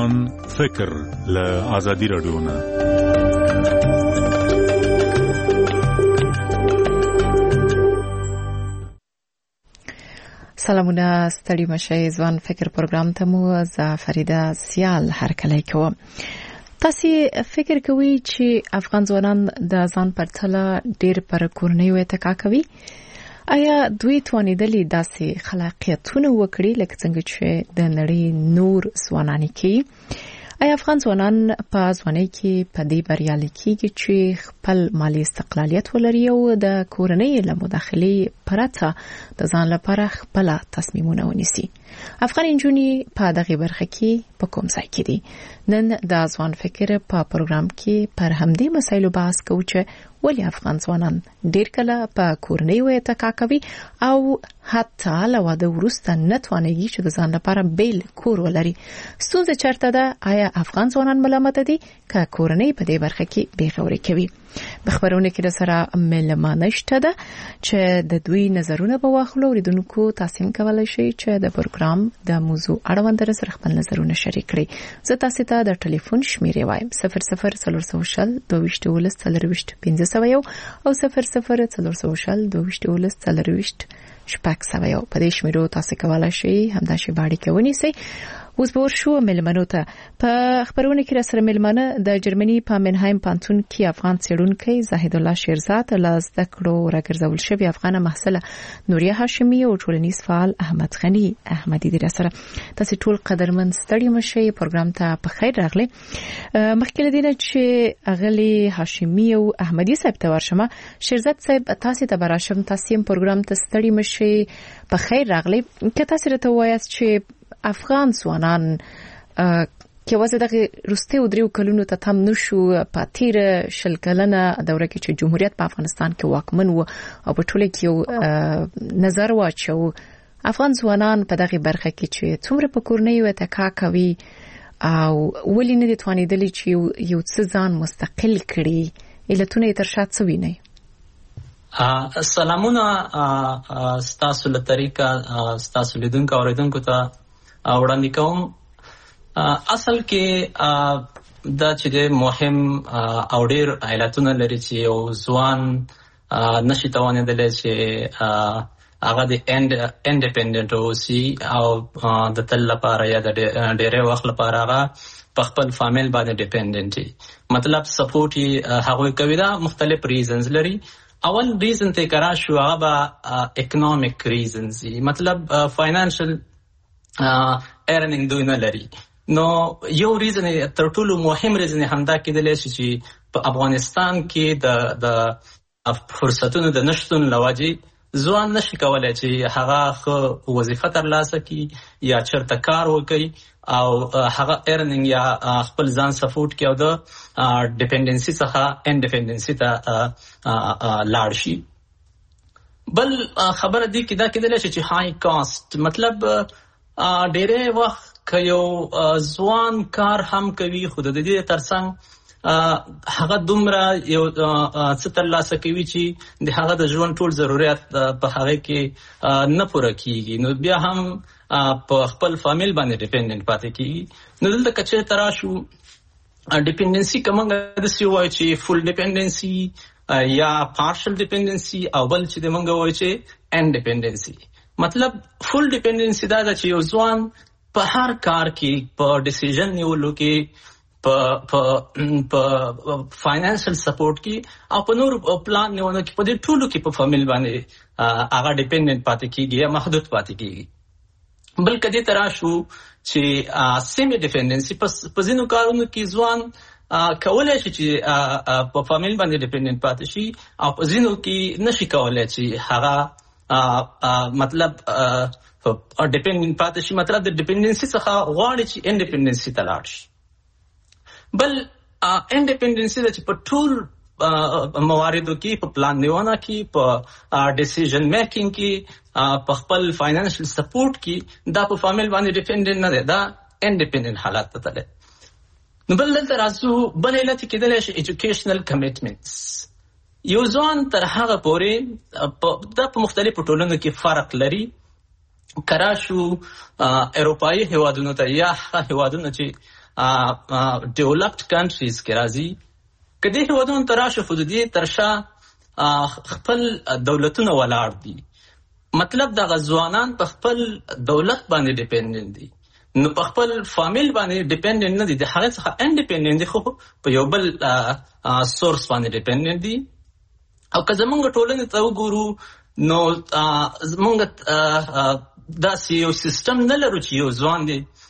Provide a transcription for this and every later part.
ځوان فکر له آزادي رادیو نه. سلامونه، ستړي مشئ. ځوان فکر پروګرام ته مو زه فریده سیال هرکلی کوم. تاسو فکر کوئ چې افغان ځوانان د ځان پرتله ډېر پر کورنۍ وتکا کوي؟ آیا دوی توانیدلی داسې خلاقیتونه وکړي لکه څنګه چې د نړۍ نور ځوانان کوي؟ آیا افغان ځوانان په ځوانۍ کې په دې بریالي کېږي چې خپل مالی استقلالیت ولري او د کورنۍ له مداخلې پرته د ځان لپاره خپل تصمیمونه ونیسي؟ افغان نجونې په دغه برخه کې په کوم ځای کې دي؟ نن د ځوان فکر په پروګرام کې پر همدې مسایلو بحث کوو چې ولې افغان ځوانان ډېر کله په کورنۍ وتکا کوي او حتی له واده وروسته نه توانېږي چې د ځان لپاره بیل کور ولري. ستونزه چېرته ده؟ آیا افغان ځوانان ملامت دي که کورنۍ په دې برخه کې بې غوري کوي؟ په خبرونه کې سره ملمانه شته ده چې د دوی نظرونه به واخلو. اوریدونکو تاسو کولای شئ چې د پروګرام د موضوع اړوند سره خپل نظرونه شریک کړئ. زه تاسو ته د ټلیفون شمیرې وایم: 00 220 1501 او 00 شپږ په دې شمیرو تاسو کولای شئ همدا شی باندې ونیسئ. اوس به ورشو ملمنو ته. په خبرونه کې سره ملمنه د جرمني په منهایم پانتون کې افغان څېړونکي زاهد الله شیرزاد له زده کړو راګرځول شوی افغان محصله نوریه هاشمي او ټولنیز فعال احمد غنی احمدی د سره. تاسو ټول قدرمن ستړي مشئ. پروګرام ته په خیر راغلی. مخکې لدینه چې اغلی هاشمي او احمدی صاحب ته ورشمه. شیرزاد صاحب تاسو ته براشم. تاسو هم پروګرام ته ستړي مشئ. په خیر راغلی. که تاسو ته وایاست چې افغان ځوانان کې وځي دغه روسته او دریو کلونو ته تم نشو په تیر شل کلنه دوره کې چې جمهوریت په افغانستان کې واکمن و او په ټوله کې نظر واچو افغان ځوانان په دغه برخه کې چې څومره په کورنۍ وتکا کوي او ولې نه توانیدلی چې یو څه ځان مستقل کړي؟ علتونه تر شا څه ویني؟ سلامونه ستاسو له طریقه ستاسو لیدونکو اوریدونکو ته وړاندې کوم. اصل کې دا چې مهم او ډېر علتونه لري چې یو ځوان نشي توانیدلی چې هغه د انډیپندنت اوسي او د تل لپاره یا د ډېرې وخت لپاره هغه په خپل فامیل باندې ډیپندنت وي. مطلب سپورټ یې هغوی کوي. دا مختلف ریزنز لري. اول ریزن ته کرا شو هغه اکنامک ریزنز، مطلب فاینانشل ارنینګ دوی نه لري. نو یو ریزن تر ټولو مهم ریزن همدا کېدلی شي چې په افغانستان کې د فرصتونو د نشتون لوجې ځوان نشي کولای چې هغه خو وظیفه ترلاسه کړي یا چېرته کار وکړي او هغه ارنینګ یا خپل ځان سپورټ کړي او د ډیپندنسي څخه انډیپندنسي ته لاړ شي. بل خبره دی کې دا کېدلی شي چې های کاست، مطلب ډېرې وخت که یو ځوان کار هم کوي خو د دې ترڅنګ هغه دومره یو څه ترلاسه کوي چې د هغه د ژوند ټول ضرورت په هغه کې نه پوره کیږي، نو بیا هم په خپل فامیل باندې ډیپندنت پاتې کیږي. نو دلته که چېرته راشو ډیپندنسي که موږ داسې ووایو چې فول ډیپندنسي یا پارشل ډیپندنسي او بل چې موږ ووایو چې انډیپندنسي. مطلب فول ډیپندنسي دا ده چې یو ځوان په هر کار کې په ډیسیژن نیولو کې په فاینانشل سپورټ کې او په نور پلان نیولو کې په دې ټولو کې په فامیل باندې هغه ډیپندنت پاتې کیږي یا محدود پاتې کیږي. بل کدی ترا شو چې سیمی ډیپندنسي په ځینو کارونو کې ځوان کولای شي چې په فامیل باندې ډیپندنت پاتې شي او په ځینو کې نشي کولای چې هغه مطلب ډیپندنت پاتې شي. مطلب د ډیپندنسي څخه غواړي چې انډیپندنسي ته لاړ شي. بل انډیپندنسي د چې په ټول مواردو کې، په پلان نیونه کې، په ډیسیژن میکینګ کې، په خپل فاینانشل سپورټ کې، دا په فامیل باندې ډیپندنت نه دی، دا انډیپندنت حالت ته تللی. نو بل دلته راځو، بل علت کېدلی شي ایجوکیشنل کمیټمنټس. یو ځوان تر هغه پورې دا په مختلفو ټولنو کې فرق لري. کرا شو اروپایي هیوادونو ته یا هیوادونو چې ډیولپډ کنټریز کې راځي کدي هیوادونو تراشه فدودي ترشا خپل دولتونه ولاړ دي مطلب د غزوانان په خپل دولت باندې ډیپندنت دي نو په خپل فامیل باندې ډیپندنت نه دي د هغه څخه انډیپندنت دي خو په یو بل سورس باندې ډیپندنت دي او که زمونږ ټولنې ته وګورو نو زمونږ دا یو سیستم نه لرو چې یو ځوان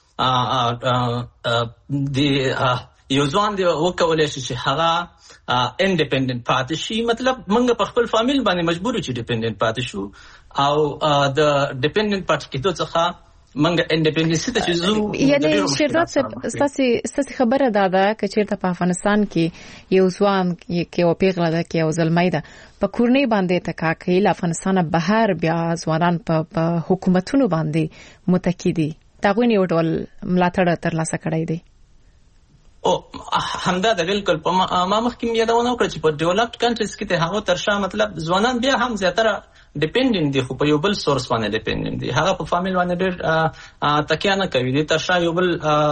دی یو ځوان دی وکولای شي چې هغه انډیپندنت پاتې شي مطلب موږ په خپل فامیل باندې مجبور یو چې ډیپندنت پاتې شو او د ډیپندنت پاتې کېدو څخه منګه انډیپندنسي ته چې زو یعنی شیرزاد ستاسو خبره ده چې چیرته په افغانستان کې یو ځوان کې او پیغله ده کې او زلمۍ ده په کورنۍ باندې تکاکې له افغانستان بهر بیا ځوانان په حکومتونو باندې متکی دي تاغوی یو ډول ملاتړ ترلاسه کړی دی او همدا د بالکل په ما مخکې یادونه وکړه چې په ډیولپډ کنټریز کې ته هغه ترشا مطلب ځوانان بیا هم زیاتره ډیپندنت دي خو په یو بل سورس باندې ډیپندنت دي هغه په فامیل باندې ډېر تکیه نه کوي دي ترشا یو بل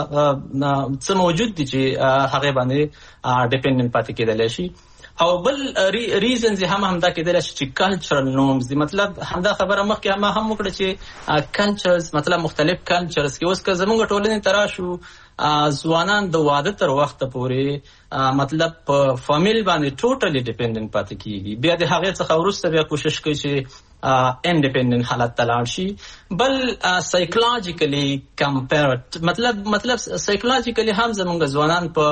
څه موجود دي چې هغه باندې ډیپندنت پاتې کېدل شي او بل ریزنز همدا کېدل شي چې کلچرل نورمز دي مطلب همدا خبره مخکې ما هم وکړه چې کلچرز مطلب مختلف کلچرز کې اوس که زموږ ټولنې تراشو ځوانان د واده تر وخت پورې مطلب په فامیل باندې ټوټلی ډیپندنت پاتې کیږي بیا د هغه څخه وروسته بیا کوشش کوي چې انډیپندنت حالت ته لاړ شي بل سایکولوژیکلی کمپیرډ مطلب سایکولوژیکلی هم زموږ ځوانان په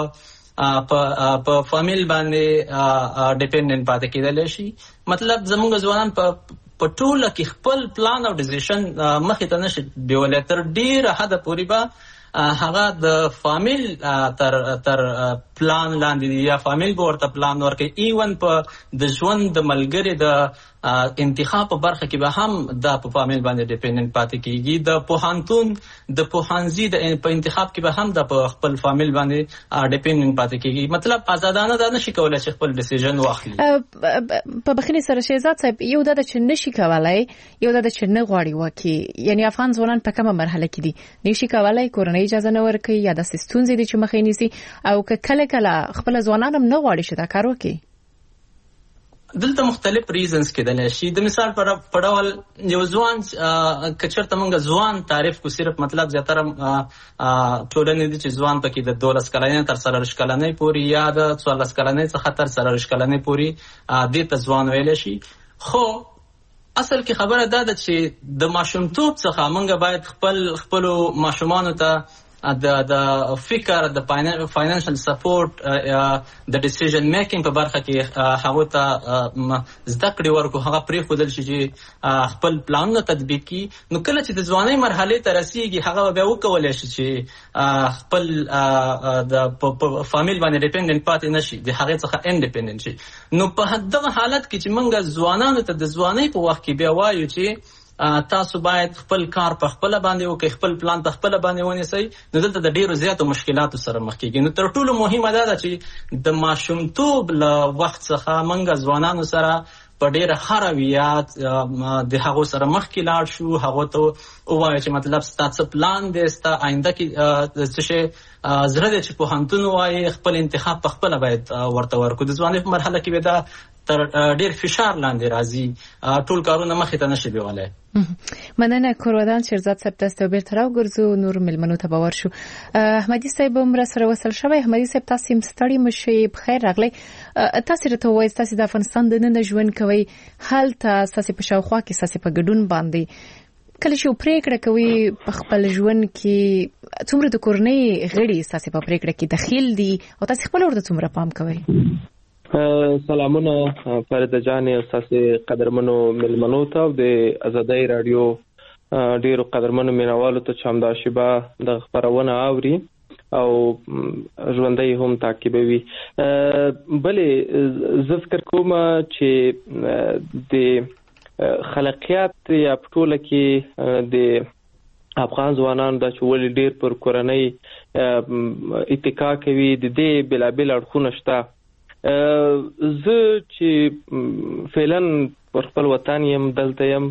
فامیل باندې ډیپندنت پاتې کېدل شي مطلب زموږ ځوانان په ټوله کې خپل پلان او ډیسیژن مخې ته نشي دیولای تر ډیره حد پورې به هغه د فامیل تر پلان لاندې یا فامیل به ورته پلان ورکوي ایون په د ژوند د ملګري د انتخاب په برخه کې به هم د په فامیل باندې ډیپندنت پاتې کیږي د پوهنتون د پوهنځي په انتخاب کې به هم د خپل فامیل باندې ډیپندنت پاتې کیږي مطلب آزادانه دا نشي کولای چې خپل ډیسیژن واخلي په بخښنې سره شهزاد صاحب یو د چې نشي کولای یو د چې نه غواړي وکي یعنی افغان ځوانان په کومه مرحله کې دي نشي کولای کورنۍ اجازه نه ورکوي یا د ستونزې دي چې مخې نیسي او کله خپل ځوانان هم نه غواړي چې دا کار وکړي دلته مختلف ریزنز کېدلی شي د مثال په ډول یو ځوان که چېرته موږ ځوان تعریف کو صرف مطلب زیاتره ټولنې دي چې ځوان پکې د 12 کلنۍ تر 14 کلنۍ پورې یا د 14 کلنۍ څخه تر 14 کلنۍ پورې دې ته ځوان ویلی شي خو اصل کې خبره دا ده چې د ماشومتوب څخه موږ باید خپلو ماشومانو ته د فکر د فاینانشل سپورټ د ډیسیژن میکینګ په برخه کې هغه ته زده کړې ورکو هغه پرې خودل شي چې خپل پلانونه تطبیق کړي نو کله چې د ځوانۍ مرحله ته رسیږي هغه بیا وکولای شي چې خپل د فامیل باندې ډیپندنت پاتې نشي د هغه څخه انډیپندنت شي نو په دغه حالت کې چې موږ ځوانانو ته د ځوانۍ په وخت کې بیا وایو چې تاسو باید خپل کار په خپل باندې وکړئ خپل پلان په خپل باندې ونیسئ نو دلته د ډیرو زیاتو مشکلاتو سره مخ کیږي نو تر ټولو مهمه دا ده چې د ماشومتوب له وخت څخه موږ ځوانانو سره په ډیره خرویات د هغه سره مخ کې لاړ شو هغه ته وایي چې مطلب ستاسو پلان دی ستاسو آینده کې څه شي زړه دې چې په هانتون وایي خپل انتخاب په خپل باید ورته ورکو د ځوانۍ په مرحله کې به دا تر ډیر فشار لاندې راځي ټول کارونه مخې ته نشي بیولای مننه کورودان شیرزاد صاحب تاسو به تر وګرځو نور ملمنو ته باور شو احمدي صاحب عمر سره وصل شوی احمدي صاحب تاسو مستړی مشي بخیر راغلی تاسو ته وایي تاسو د افغانستان د نن ژوند کوي حال تاسو په شاوخوا کې تاسو په ګډون باندې کله چې پریکړه کوي په خپل ژوند کې څومره د کورنۍ غړي تاسو په پریکړه کې دخیل دي او تاسو خپل ورته څومره پام کوي سلامونه فرید جان او تاسو قدرمنو ملمنو ته د آزادۍ رادیو ډیرو قدرمنو مینوالو ته چې همدا شیبه د خبرونه اوري او ژوندۍ هم تعقیبوي بلې زه فکر کوم چې د خلاقیت یا پټوله کې د افغان ځوانانو د چول ډیر پر کورنۍ اتکا کوي د دې بلابل اړخونه شته زه چې فعلا پر خپل وطن يم دلته د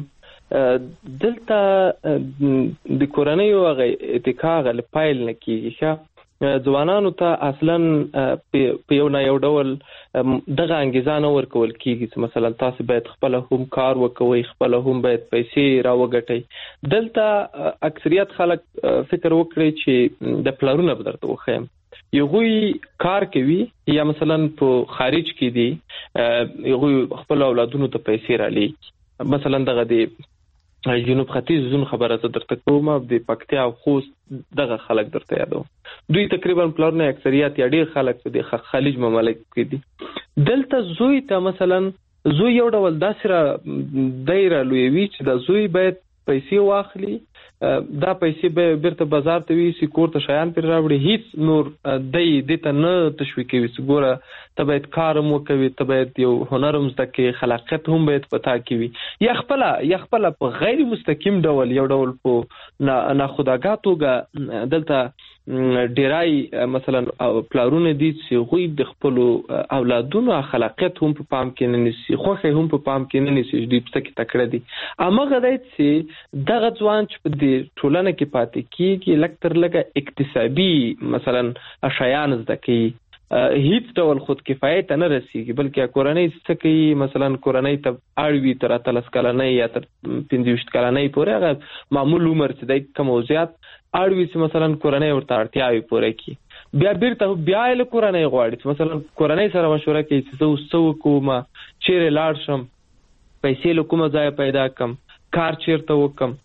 کورنۍ او اتکا غل پایل نه کیږي ځوانانو ته اصلا په یو نه یو ډول دغه انګیزه نه ورکول کیږي چې مثلا تاسو باید خپل هم کار وکوي، خپل هم باید پیسې راوګټئ. دلته اکثریت خلک فکر وکړي چې د پلارونه به درته وښیم، یوغوی کار کوي یا مثلا په خارج کې دي، یوغوی خپل اولادونو ته پیسې را لیږي. مثلا دغه دی جنوب ختیځ زون خبره ته درته کوم، د پکتیا او خوست دغه خلک درته یادو. دوی تقریبا پلارونه اکثریت یا ډیر خلک د خلیج ممالک کې دي. دلته زوی ته مثلا زوی یو ډول داسره دایره لویوي چې د زوی باید پیسې واخلي، دا پیسې به بیرته بازار ته ویسي، کور ته شیان پر راوړي، هیڅ نور دی ته نه تشویقوي چې ګوره ته باید کار هم وکوي، ته باید یو هنر هم زده کړې، خلاقیت هم باید په تا کې وي، یا خپله په غیر مستقیم ډول یو ډول په ناخودآګاه توګه دلته ډیرای مثلا پلارونه دي چې هغوی د خپلو اولادونو خلاقیت هم په پام کې نه نیسي، خوښۍ هم په پام کې نه نیسي، دوی پسې کې تکړه دي. هماغه دی چې دغه ځوان چې په دې ټولنه کې پاتې کېږي لږ تر لږه اقتصادي مثلا شیان زده کوي، هیڅ ډول خود کفایت نه رسیږي، بلکې کورنۍ څه کوي، مثلا کورنۍ ته اړوي تر 13 کلنۍ یا تر 15 کلنۍ پورې، هغه معمول عمر چې دی کم او زیات اړوي چې مثلا کورنۍ ورته اړتیاوې پوره کړي. بیا بیرته بیا له کورنۍ غواړي چې مثلا کورنۍ سره مشوره کوي چې زه اوس څه وکړم، چیرې لاړ شم، پیسې له کومه ځایه پیدا کړم، کار چیرته وکم.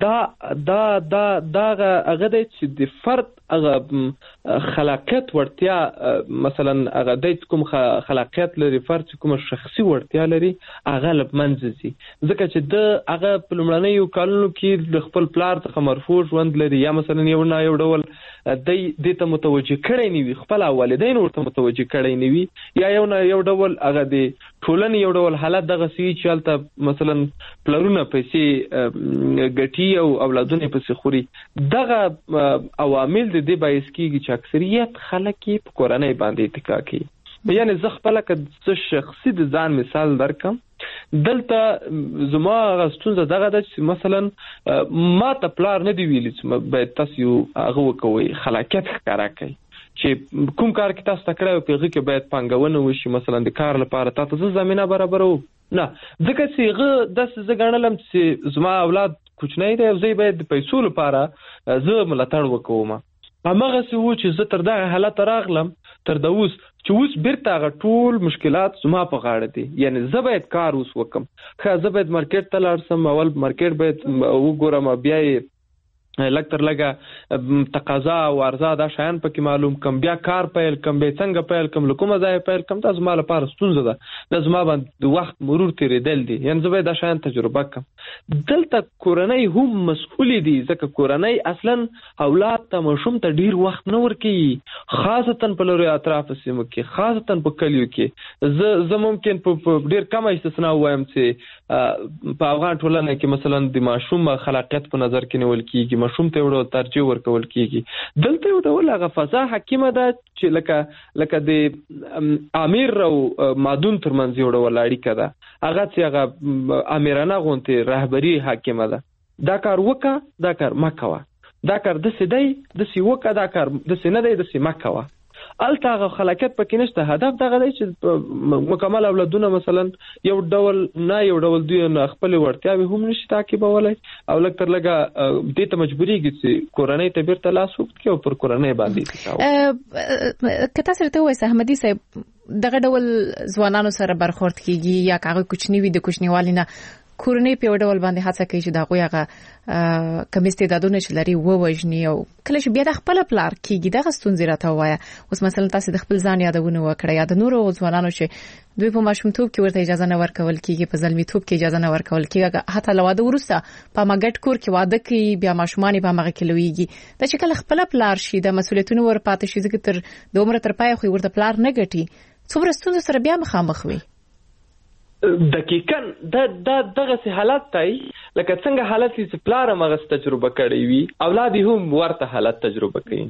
دا هغه دی چې د فرد هغه خلاقیت وړتیا، مثلا هغه دی کوم خلاقیت لري، فرد کوم شخصي وړتیا لري، هغه له منځه ځي، ځکه چې د هغه په لومړنیو کلونو کې د خپل پلار څخه مرفوع ژوند لري، یا مثلا یو نه یو ډول دی ته متوجه کړی نه وي، خپل والدین ورته متوجه کړی نه وي، یا یو نه یو ډول هغه د ټولنې یو ډول حالت دغه سي چې هلته مثلا پلرونه پیسې ګټي او اولادونه پسې خوري. دغه عوامل د دې باعث کېږي چې اکثریت خلک یې په کورنۍ باندې اتکا کوي. یعنی زه خپله که شخصي د ځان مثال درکم، دلته زما هغه ستونزه دغه ده چې مثلا ما ته پلار نه دی ویلي چې باید تاسو یو هغه وکوئ، خلاقیت ښکاره کوئ، چې کوم کار کې تاسو ته کړی په هغه کې باید پانګونه وشي، مثلا د کار لپاره تاسو زه زمینه برابروم نه، ځکه چې هغه داسې زه ګڼلم چې زما اولاد کوچنی دی او زه باید د پیسو لپاره زه ملاتړ وکوم. هماغسې و چې زه تر دغه حالت راغلم تر د اوس چې اوس بیرته هغه ټول مشکلات زما په غاړه دي. یعنی زه باید کار اوس وکم، زه باید مارکیټ ته لاړ سم، اول مارکیټ باید وګورم، بیا یې لږ تر لږه تقاضا او عرضه دا شیان پکې معلوم کم، بیا کار پیل کم، بیا څنګه پیل کم، له کومه ځایه پیل کم. دا زما لپاره ستونزه ده، دا زما باندې د وخت مرور تېرېدل دي، یعنې زه باید دا شیان تجربه کم. دلته کورنۍ هم مسؤلې دي، ځکه کورنۍ اصلا اولاد ته ماشوم ته ډېر وخت نه ورکوي، خاصتا په لرې اطرافو سیمو کې، خاصتا په کلیو کې. زه ممکن په ډېر کم استثنا ووایم چې په افغان ټولنه کې مثلا د ماشوم خلاقیت په نظر کې نیول کېږي، ماشوم ته یو ډول ترجیح ورکول کېږي. دلته یو ډول هغه فضا حاکمه ده چې لکه د امیر او مادون ترمنځ یو ډول اړیکه ده، هغه چې هغه امیرانه غوندې رهبري حاکمه ده. دا کار وکړه، دا کار مه کوه، دا کار داسې دی داسې وکړه، دا کار داسې نه دی داسې مه کوه. الته هغه خلاقیت پکې نشته. هدف دغه دی چې مکمل اولادونه مثلا یو ډول دوی خپلې وړتیاوې هم نشي تعقیبولی، او لږ تر لږه دې ته مجبورېږي چې کورنۍ ته بیرته لاس اوږد کړي او پر کورنۍ باندې. که تاسو راته ووایئ احمدي صاحب، دغه ډول ځوانانو سره برخورد کېږي یا که هغوی کوچني وي، د کوچنیوالي نه کورنۍ په یو ډول باندې هڅه کوي چې د هغوی هغه کم استعدادونه چې لري ووژني، او کله چې بیا د خپله پلار کېږي دغه ستونزې راته ووایه. اوس مثلا تاسې د خپل ځان یادونه وکړه، یا د نورو ځوانانو چې دوی په ماشومتوب کې ورته اجازه نه ورکول کېږي، په زلمیتوب کې اجازه نه ورکول کېږي، حتی له واده وروسته په همغه ګډ کور کې واده کوي، بیا ماشومان یې په همغه کې لویږي. دا چې کله خپله پلار شي، د مسؤلیتونو ورپاتې شي، ځکه تر د عمره تر پایه خو ورته پلار نه ګټي، څومره ستونزو سره بیا مخامخ وي. دقیقاً دغه حالت دی لکه څنګه حالت چې پلار هم هغه تجربه کړی وي، اولاد هم ورته حالت تجربه کوي.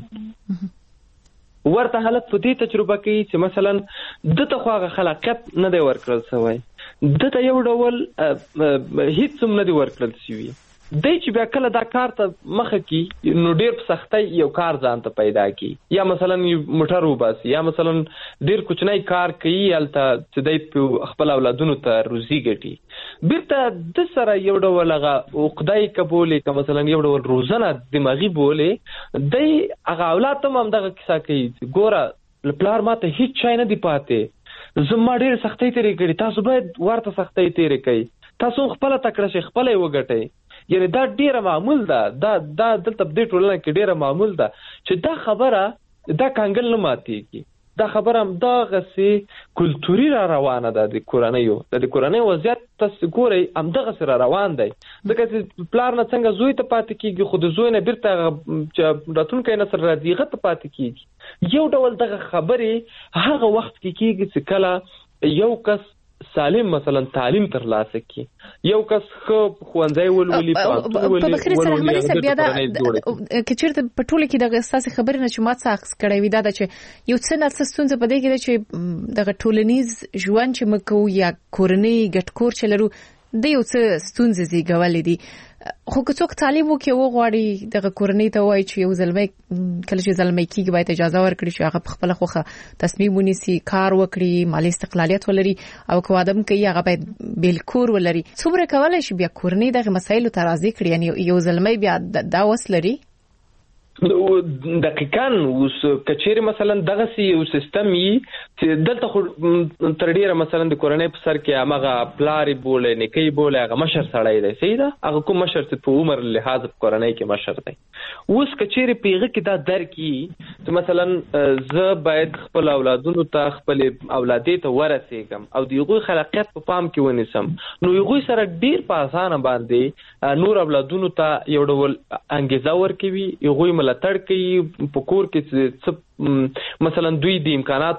ورته حالت په دې تجربه کوي چې مثلا دته خو هغه خلاقیت نه دی ورکړل شوی، دته یو ډول هیڅ هم نه دی ورکړل شوی، دی چې بیا کله دا کار ته مخه کی نو ډیر په سختۍ یو کار ځان ته پیدا کی یا مثلا موټر وباسي یا مثلا ډیر کوچنی کار کوي هلته چې دی خپل اولادونو ته روزي ګټي بیرته د سره یو ډول هغه عقدای قبولې که مثلا یو ډول روزنه دماغي بولې دی هغه اولاد ته هم دغه کیسه کوي ګوره پلار ماته هیڅ شی نه دی پاتې زما ډېر سختۍ تېرې کړي تاسو باید ورته سختۍ تېرې کوئ تاسو خپله تکړه شئ خپله یې وګټئ یعنې دا ډېره معمول ده دا دلته په دې ټولنه کې ډېره معمول ده چې دا خبره دا کانګل نه ماتېږي دا خبره همدغسې کلتوري را روانه ده د کورنیو د کورنۍ وضعیت تاسو ګورئ همدغسې را روان دی ځکه چې پلار نه څنګه زوی ته پاتې کېږي خو د زوی نه بیرته چې راتلونکی نسل راځي هغه ته پاتې کېږي یو ډول دغه خبرې هغه وخت کې کېږي چې کله یو کس سالم مثلا تعلیم ترلاسه کی یو کس ښه ښوونځی ولولي په بخیر سره احمدي صاحب بیا دا که چېرته په ټوله کې دغه ستاسې خبرې نه چې ما څه اخذ کړی وي دا ده چې یو څه نه څه ستونزه په دې کې ده چې دغه ټولنیز ژوند چې موږ کوو یا کورنۍ ګډ کور چې لرو د یو څه ستونزې زیږولې دي خو که څوک تعلیم وکړي وغواړي دغه کورنۍ ته وایي چې یو زلمی کله چې زلمی کېږي باید اجازه ورکړي چې هغه په خپله خوښه تصمیم ونیسي کار وکړي مالي استقلالیت ولري او که واده هم کوي هغه باید بیل کور ولري څومره کولی شي بیا کورنۍ دغه مسایلو ته راضي کړي یعنې یو زلمی بیا دا وس لري دقیقاً اوس کچېرې مثلا دغسې یو سیستم وي چې دلته خو تر ډېره مثلا د کورنۍ په سر کې همغه پلار یې بولی نیکه یې بولی هغه مشر سړی دی صحیح ده هغه کوم مشر چې په عمر لحاظ په کورنۍ کې مشر دی اوس کچېرې په هغه کې دا درک وي چې مثلا زه باید خپل اولادونو ته خپلې اولادې ته ورسېږم او د هغوی خلاقیت په پام کې ونیسم نو هغوی سره ډېر په اسانه باندې نور اولادونو ته یو ډول انګېزه ورکوي هغوی ملاتړ کوي په کور کې څه مثلا دوی د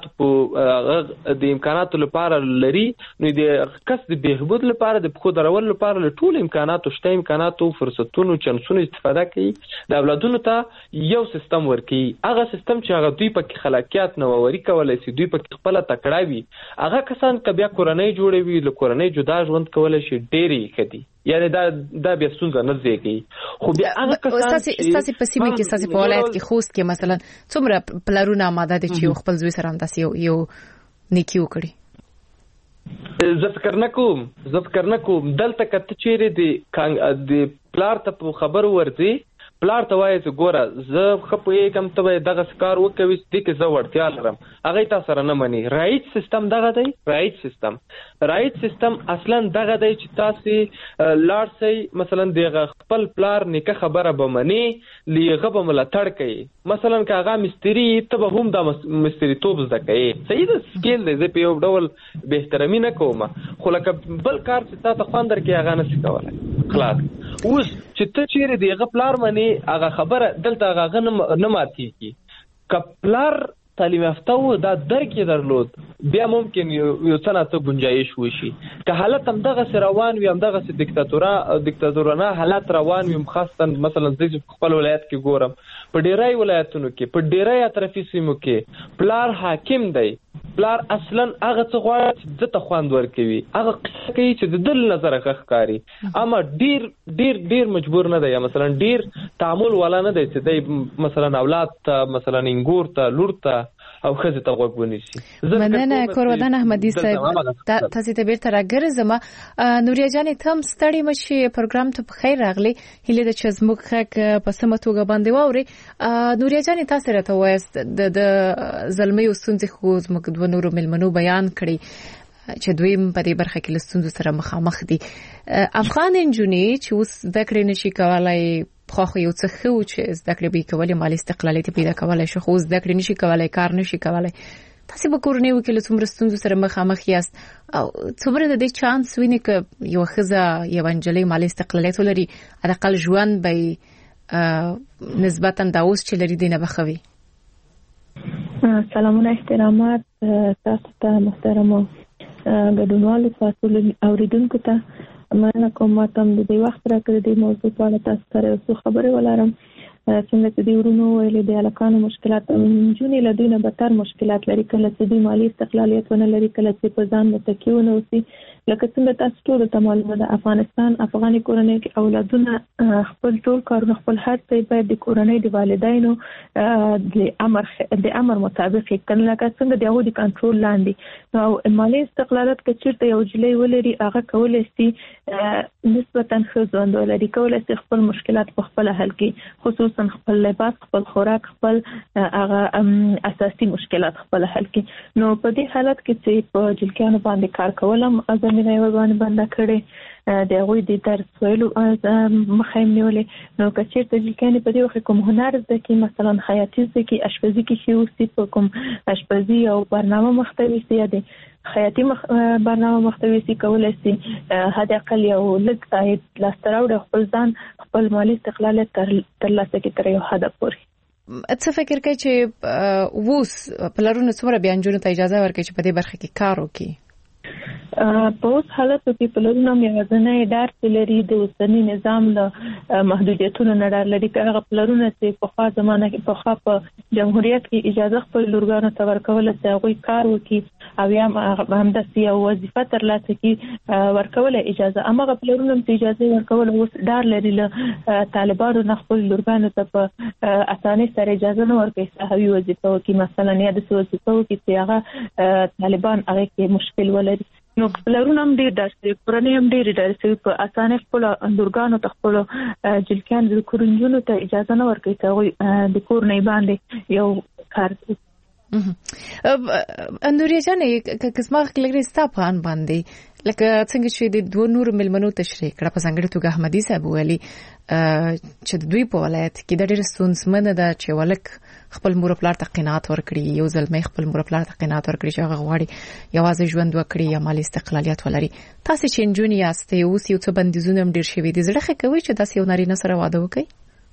امکاناتو لپاره لري نو د کس د بهبود لپاره د پښو درول لپاره له ټولو امکاناتو شته امکاناتو فرصتونو چانسونو استفاده کوي د اولادونو ته یو سیستم ورکوي هغه سیستم چې هغه دوی پکې خلاقیت نووري کولی شي دوی پکې خپله تکړه وي هغه کسان که بیا کورنۍ جوړوي له کورنۍ جدا ژوند کولی شي ډېرې ښه دي یعنې دا بیا ستونزه نه زیږوي خو بیا هغه کسان ستاسې په سیمه کې ستاسې په ولایت کې خوست کې مثلا څومره پلرونه آماده دي چې خپل زوی سره همداسې یو نیکي وکړي زه فکر نه کوم دلته که ته چېرې د پلار ته په خبرو ورځې پلار ته وایي چې ګوره زه ښه پوهېږم ته به یې دغسې کار وکوي چې دې کې زه وړتیا لرم هغه یې تا سره نه مني رایج سیستم دغه دی رایج سیستم اصلا دغه دی چې تاسې لاړ شئ مثلا د هغه خپل پلار نیکه خبره به منې له هغه به ملاتړ کوي مثلا که هغه مستري ته به هم دا مستریتوب زده کوي صحیح ده سکیل دی زه په یو ډول بې احترامي نه کوم خو لکه بل کار چې تا ته خوند درکوي هغه نشي کولی خلاص اوس چې ته چېرې د هغه پلار منې هغه خبره دلته هغه نه ماتېږي که پلار تعلیم یافته و دا درک یې درلود بیا ممکن یو څه نه څه ګنجایش وشي که حالت همدغسې روان وي همدغسې دیکتاتورانه حالت روان وي خاصتا مثلا زه چې خپل ولایت کې ګورم په ډیری ولایتونو کې په ډیری اطرافي سیمو کې پلار حاکم دی پلار اصلا هغه څه غواړي چې ده ته خوند ورکوي هغه قصه کوي چې د دل نظره ښه ښکاري اما ډیر مجبور نه دی یا مثلا ډیر تعامل والا نه دی چې دی مثلا اولاد ته مثلا انګور ته لور ته او ښځې ته غوږ ونیسي مننه کورودان احمدي صاحب تاسې ته بیرته راګرځم نوریا جانې ته هم ستړې مه شئ پروګرام ته په خیر راغلې هیله ده چې زموږ غږ په سمه توګه باندې واورئ نوریا جانې تاسې راته وایاست د زلمیو ستونزې خو زموږ دوه نورو مېلمنو بیان کړي چې دوی په دې برخه کې له ستونزو سره مخامخ دي افغان نجونې چې اوس زده کړې نشي کولی خو یو څه خو چې زده کړې به کولای مالي استقلالیت پیدا کولای شي خو زده کړې نشي کولای کار نشي کولای تاسو به کورنۍ کې له څومره ستونزو سره مخامخ یاست او څومره د دې چانس ویني چې یو ښځه یو نجلۍ مالي استقلالیت ولري حداقل ژوند به نسبتا دا اوس چې لري دینه بخوي سلامونه احترامات تاسو ته محترمو ګډونوالو تاسو اوریدونکو ته مننه کوم تم د دې وخت راکړې د موضوع په اړه تاسو سره څه خبرې ولرم څنګه چې د ورونو ویلې د الکانو مشکلات جونې له دوی نه بدتر مشکلات لري کله چې د مالی استقلالیت ونه لري کله چې په ځان متکی ونه اوسي لکه څنګه تاسو ټول ته معلومه ده افغانستان افغاني کورنۍ کې اولادونه خپل ټول کارونه خپل هر څه باید د کورنۍ د والدینو د امر مطابق کړي لکه څنګه د هغوی د کنټرول لاندې نو مالي استقلالات کې چیرته یو جلې ولري هغه کولای شي نسبتاً ښه ژوند ولري کولای شي خپل مشکلات په خپل حل کړي خصوصا خپل لباس خپل خوراک خپل هغه اساسي مشکلات خپل حل کړي نو په دې حالت کې چې په جلکانو باندې کار کولم زمينه یو باندې بنده کړي د هغوی د درس ویلو مخه نیولې نو که چېرته جلکانې په دې وخت کوم هنر زده کړي مثلا خیاطي زده کړي اشپزي کې شي اوسي په کوم اشپزي او برنامه مختوي سي د خیاطي برنامه مختوي سي کولای شي حد اقل یو لږ عاید لاسته راوړي خپل ځان خپل مالي استقلالیت ترلاسه کړي تر یو حده پورې څه فکر کوي چې اوس پلرونه څومره بیانجونو ته اجازه ورکړي چې په دې برخه کې کار وکړي په اوس حالت کې پلرونه یوازینی ډار لري د اوسنی نظام له محدودیتونو نه ډار لري که هغه پلرونه چې په خوا زمانه کې په خوا په جمهوریت کې اجازه خپل لورګانو ته ورکول چې هغوی کار وکړي او یا همداسې یو وظیفه ترلاسه کړي ورکول اجازه هغه پلرونه چې اجازه ورکول اوس ډار لري له طالبانو نه خپل لورګانو ته په اسانۍ سره اجازه نه ورکوي صحوي وظیفه وکړي مثلا یا د وظیفه وکړي چې هغه طالبان هغه کې مشکل ولري نو پلرونه هم ډېر درسي کورنۍ هم ډېر درسي په اسانه خپل لورګانو ته خپل جلکان د کورنجونو ته اجازه نه ورکوي چې هغوی د کور نه باندې یو کار کوي اندوري جانې که زما لګري ستا په ان باندې لکه څنګه چې د دوه نور ملمنو تشریح کړه په څنګه توګه احمدي صاحب ویلي چې د دوی په ولایت کې د ډېر ستونزمنه ده چې ولک خپل مور پلار ته قناعت ورکړي یو ځلمې خپل مور پلار ته قناعت ورکړي چې هغه غواړي یوازې ژوند وکړي یا مالي استقلالیت ولري تاسو چې انجونی یاستئ اوس یو څه بندیزونه هم ډېر شوي دي زړه ښه کوي چې داسې یو نارینه سره واده وکړي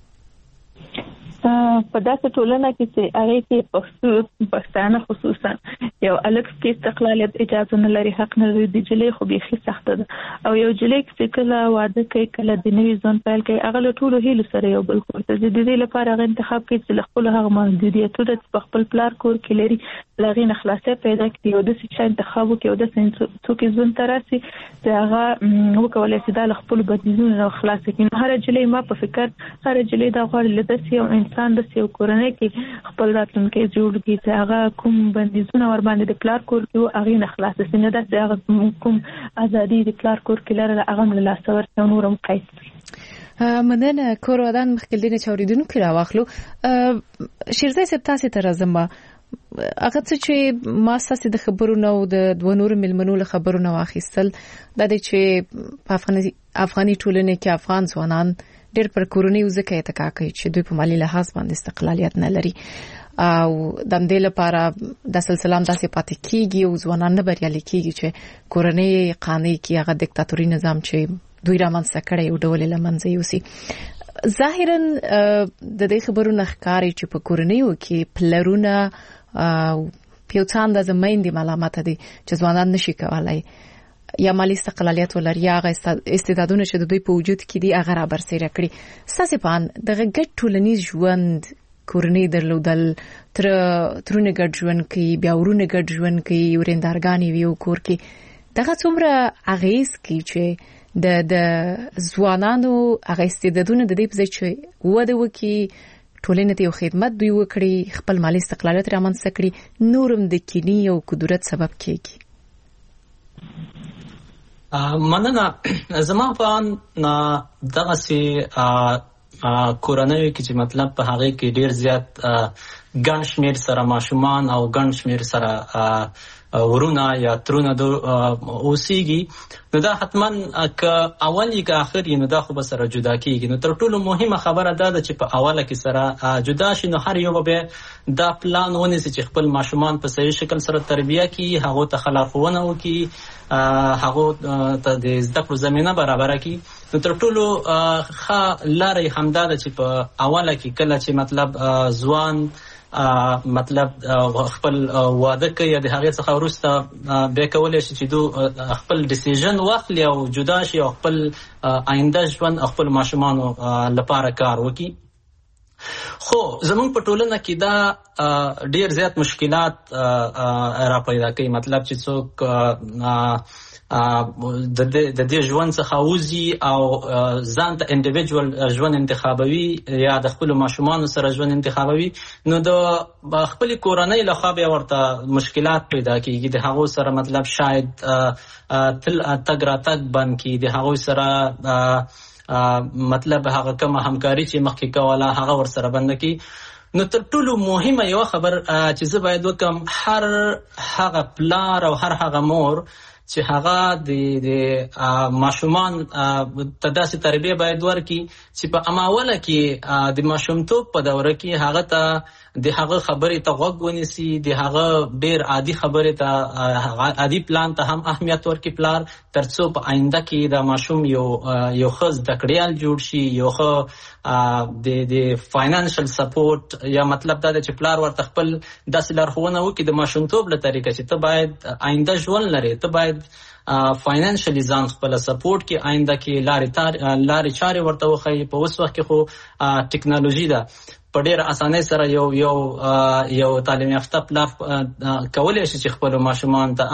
په داسې ټولنه کې چې هغه کې پښتانه خصوصا یو الګ کې استقلالیت اجازه نه لري حق نه لري د جلې خو به خي سخت ده او یو جلې چې کله واده کوي کله د نوې ځون پیل کوي هغه له ټولو هیلو سره یو بل کوي چې د دې لپاره هغه انتخاب کوي چې خپل هغه محدودیتونه په خپل پلار کور کې لري لغې نه خلاصې پیدا کړي او د څه انتخاب وکړي او د څه ځون تراسي چې هغه وکولای شي د خپل بدلونونو خلاص کړي هر جلې ما په فکر هر جلې دا غواړي لته یو انسان د یو کورنۍ کې خپل راتلونکي جوړ کړي چې هغه کوم بندیزونه ور باندې د پلار کور کې هغه نه خلاص شي نه د هغه کوم ازادي د پلار کور کې لرله هغه له لاس ورته نورم قید مننه کور ودان مخکلینه چوریدونکو راوخلو شیرزای سپتاسه تر زما هغه چې ما ساسي د خبرونو د دوه نور ملمنو له خبرونو واخیستل د دې چې افغاني ټولنه کې افغان ځوانان ډېر پر کورونی وزکه اتکا کوي چې دوی په مالی لحاظ باندې استقلالیت نه لري او د دې لپاره د سلسله داسې پاتې کیږي او ځوانان نه بریالي کیږي چې کورنۍ قانوني کې هغه دیکتاتوري نظام چې دوی رامنځته کړی او ډول لمنځه یوسي ظاهرا د دې خبرونو ښکاري چې په کورنیو کې پلرونه پیوڅان د زميندې ملامت دي چې ځوانان نشي کولای یا مالی استقلالیت ولري یا استعدادونه چې د دوی په وجود کې دي هغه را برسېره کړي ستاسو په ان دغه ګډ ټولنیز ژوند کورنۍ درلودل ترونه ګډ ژوند کې بیا ورونه ګډ ژوند کې ورندارګانی ویو کور کې دغه څومره اغیز کوي چې د ځوانانو هغه استعدادونه د دې په ځای چې وده وکړي ټولنې ته یو خدمت دوی وکړي خپل مالی استقلالیت رامنځته کړي نورم د کینی او قدرت سبب کیږي مننه زما په ان دغه سي کورنۍ کې چې مطلب په هغه کې ډیر زیات ګڼ شمیر سره ماشومان او ګڼ شمیر سره ورونه یا ترونه اوسېږي نو دا حتما که اولی که اخر نو دا خو به سره جدا کیږي نو تر ټولو مهمه خبره دا ده چې په اوله کې سره جدا شي نو هر یو به دا پلان ونیسي چې خپل ماشومان په صحیح شکل سره تربیه کړي هغه ته خلافونه وکړي هغه ته د زده کړو زمينه برابر کړي نو تر ټولو ښه لارې همدا ده چې په اوله کې کله چې مطلب ځوان مطلب خپل واده کوي د هغه څخه وروسته به کولای شي چې دو خپل ډیسیژن واخلي او جدا شي او خپل آینده ژوند خپل ماشومان لپاره کار وکړي خو زمونږ په ټولنه کې دا ډیر زیات مشکلات را پیدا کوي. مطلب چې څوک د دې ژوند څخه وځي او ځان ته انډیویډوال ژوند انتخابوي یا د خپل ماشومانو سره ژوند انتخابوي، نو د خپل کورنۍ له خوا به ورته مشکلات پیدا کیږي. د هغو سره مطلب شاید تل تګ راتګ بند کړي، د هغو سره مطلب هغه کومه همکاري چې مخکې کوله هغه ورسره بند کړي. نو تر ټولو مهمه یو خبر چې زه باید وکم، هر هغه پلار او هر هغه مور چې هغه د ماشومان ته داسې تربیه باید ورکړي چې په اماوله کې د ماشومتوب په دوره کې هغه ته د هغه خبرې ته غوږ ونیسي، د هغه ډیر عادي خبرې ته عادي پلان ته هم اهمیت ورکړي پلار، ترڅو په آینده کې د ماشوم یو ښه زده کړیال جوړ شي، یو ښه د فاینانشل سپورټ، یا مطلب دا چې پلار ورته خپل داسې لارښوونه وکړي د ماشومتوب له طریقه چې ته باید آینده ژوند لرې، ته باید فاینانشلی ځان خپل سپورټ کې آینده کې لارې چارې ورته وښایي. په اوس وخت کې خو ټیکنالوژي ده، په ډېر اسانۍ سره یو تعلیم یافته پلار کولی شي چې خپل ماشومان ته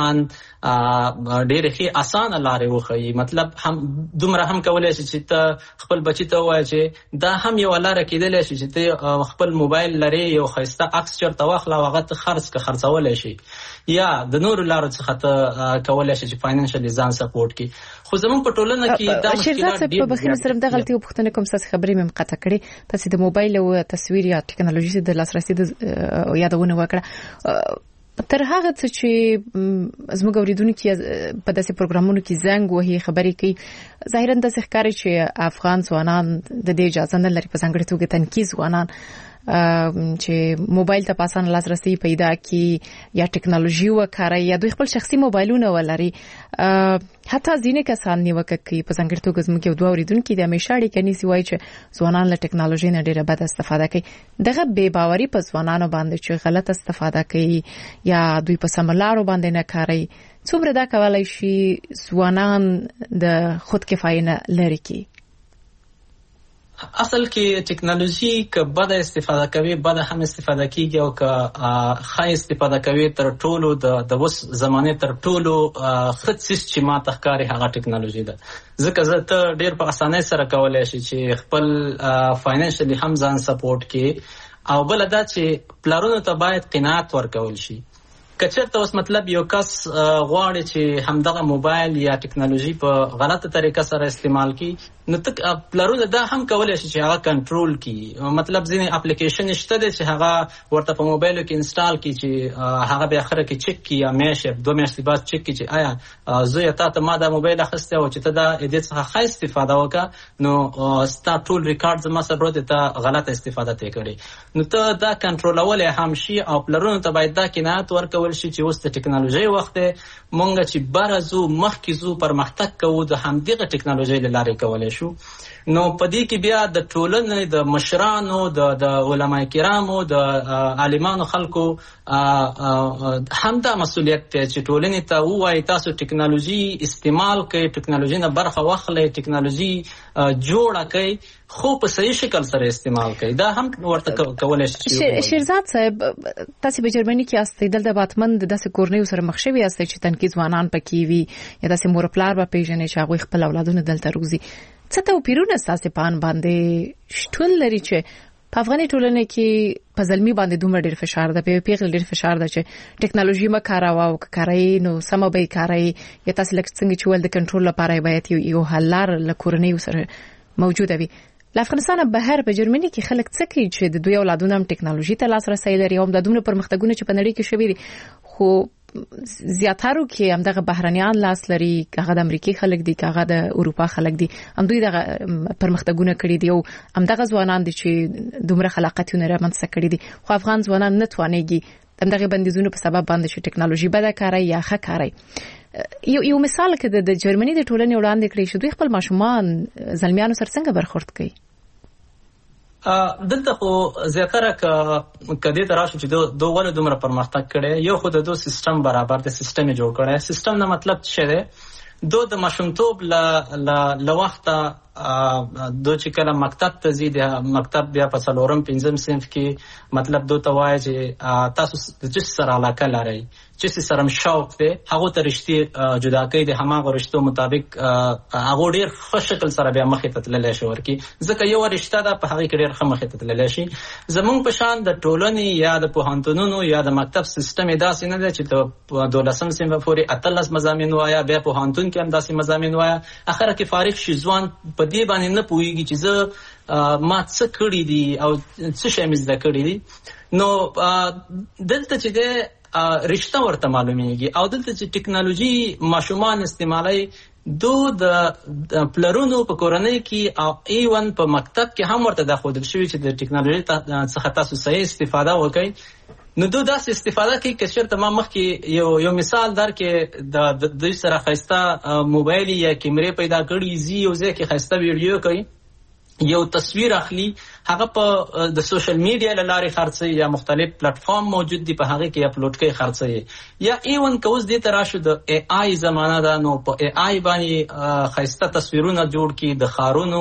ډېرې ښې اسانه لارې وښایي. مطلب هم دومره هم کولی شي چې ته خپل بچي ته ووایې چې دا هم یوه لاره کېدلی شي چې ته خپل موبایل لرې، یو ښایسته عکس چېرته واخله او هغه ته خرڅولی شي، یا د نورو لارو څخه ته کولی شي چې فاینانشلی ځان سپورټ کړي. خو زموږ په ټولنه کې دا مشکلات ډېر په بخښنې سره دغه غلطي وپوښتنه کوم، ستاسې خبرې مې قطع کړې. تاسې د موبایل او تصویر یا ټیکنالوژي د لاسرسي د یادونه وکړه. تر هغه څه چې زموږ اوریدونکو په داسې پروګرامونو کې زنګ وهي خبرې کوي، ظاهرا داسې ښکاري چې افغان ځوانان د دې اجازه نه لري، په ځانګړې توګه تنکي ځوانان چې موبایل ته په اسانه لاسرسي پیدا کړي یا ټیکنالوژي وکاروي یا دوی خپل شخصي موبایلونه ولري. حتی ځینې کسان نیوکه کوي، په ځانګړې توګه زموږ یو دوه اوریدونکي د همیشه اړیکه نیسي، وایي چې ځوانان له ټیکنالوژي نه ډېره بده استفاده کوي. دغه بې باوري په ځوانانو باندې چې غلط استفاده کوي یا دوی په سمه لارو باندې نه کاروي، څومره دا کولی شي ځوانان د خود کفایي نه لرې کړي؟ اصل کې ټیکنالوژي که بده استفاده کوي بده هم استفاده کیږي، او که ښه استفاده کوي تر ټولو د اوس زمانې تر ټولو ښه څیز چې ما ته ښکاري هغه ټیکنالوژي ده. ځکه زه ته ډېر په اسانۍ سره کولی شي چې خپل فاینانشلی هم ځان سپورټ کړي، او بله دا چې پلارونو ته باید قناعت ورکول شي. که چېرته اوس مطلب یو کس غواړي چې همدغه موبایل یا ټیکنالوژي په غلطه طریقه سره استعمال کړي، نو پلارونه دا هم کولی شي چې هغه کنټرول کړي. مطلب ځینې اپلیکیشن شته دی چې هغه ورته په موبایلو کې انسټال کړي چې هغه به اخره کې چک کړي، یا میاشت 2 میاشتې بعد چک کړي چې آیا زویه تا ته ما دا موبایل اخیستی او چې ته دا دې څخه ښه استفاده وکړه، نو ستا ټول ریکارډ زما سره پروت، ته غلطه استفاده ترې کړې. نو ته دا کنټرولولی هم شي، او پلارونو ته باید دا قناعت ورکول شي چې اوس د ټیکنالوژۍ وخت دی، مونږ چې بره ځو مخکې ځو پرمختګ کوو د همدغه ټیکنالوژۍ له لارې کولی شو. نو په دې کې بیا د ټولنې د مشرانو، د علماء کرامو، د عالمانو خلکو همدا مسؤلیت دی چې ټولنې ته ووایي تاسو ټیکنالوژي استعمال کړئ، ټیکنالوژي نه برخه واخلئ، ټیکنالوژي جوړه کړئ، خو په صحیح شکل سره استعمال کړئ. دا هم ورته کولی شي. شیرزاد صاحب، تاسې په جرمني کې یاستئ، دلته به حتماً د داسې کورنیو سره مخ شوي یاستئ چې تنکي ځوانان پکې وي، یا داسې مور پلار به پېژنئ چې هغوی خپل اولادونه دلته روزي. څه توپیرونه ستاسې په ان باندې شتون لري چې په افغاني ټولنه کې په زلمي باندې دومره ډېر فشار ده، په پیغله ډېر فشار ده چې ټیکنالوژي مه کاروه، او که کاروئ نو سمه به یې کاروئ، یا تاسې لکه څنګه چې ول د کنټرول لپاره باید یو حل لاره له کورنیو سره موجوده وي. له افغانستانه بهر په جرمني کې خلک څه کوي چې د دوی اولادونه هم ټیکنالوژي ته لاسرسی لري، او هم د دومره پرمختګونه چې په نړۍ کې شوي دي، خو زیاترو کې همدغه بهرنیان لاس لري، هغه د امریکای خلک دي، هغه د اروپا خلک دي، هم دوی دغه پرمختګونه کړي دي، او همدغه ځوانان دي چې دومره خلاقیتونه رامنځته کړي دي. خو افغان ځوانان نه توانېږي همدغه بندیزونو په سبب باندې چې ټیکنالوژي بده کاروي یا ښه کاروي. یو مثال کې د جرمني د ټولنې وړاندې کړی چې دوی خپل ماشومان زلمیانو سره څنګه برخورد کوي. دلته خو زیاتره کدی ته راشو چې دوه ول دومره پرمختګ کړي، یو خو د سیستم برابر د سیستم جوړ کړي. سیستم نه مطلب څه دی؟ د ماشومتوب له وخت دو چې کله مکتب ته ځي د مکتب بیا په 4م 5م صنف کې مطلب دو ته وایي چې تاسو د چ سره علاقه لرئ چې سره شوق دی هغه ته رښتې جدا کوي د هماغه رښتو مطابق هغه ډیر ښه شکل سره بیا مخې ته تللی شي ورکی ځکه یو رښتا ده په هغه کې ډیر ښه مخې ته تللی شي زمونږ په شان د ټولنې یا د پوهنتونونو یا د مکتب سیستم داسې نه دی چې د 12م صنف پورې 18 مضامین وایا بیا پوهنتون کې هم داسې مضامین وایا اخره کې فارغ شي ځوان په دې باندې نه پوهیږي چې زه ما څه کړی دي او څه شی مې زده کړی دي نو دلته چې ده رشتہ ورته معلومیږي او دلته چې ټیکنالوژي ماشومان استعمالي دو د پلرونو په کورنۍ کې او ایون په مکتب کې هم ورته د خودل شوی چې د ټیکنالوژي څخه تاسو صحیح استفاده وکړئ نو دو داسې استفاده کوي که چېرته ما مخکې یو مثال درکې د دوی سره ښایسته موبایل یا کیمرې پیدا کړي زی یو ځای کې ښایسته ویډیو کوي یو تصویر اخلي هغه په د سوشل میډیا لارې خرڅي یا مختلف پلیټ فارم موجود دي په هغه کې اپلوډ کوي خرڅي یا ایون کوز دې تراشو د ای آی زمانہ ده نو په ای آی باندې خاصه تصویرونه جوړ کی د خارونو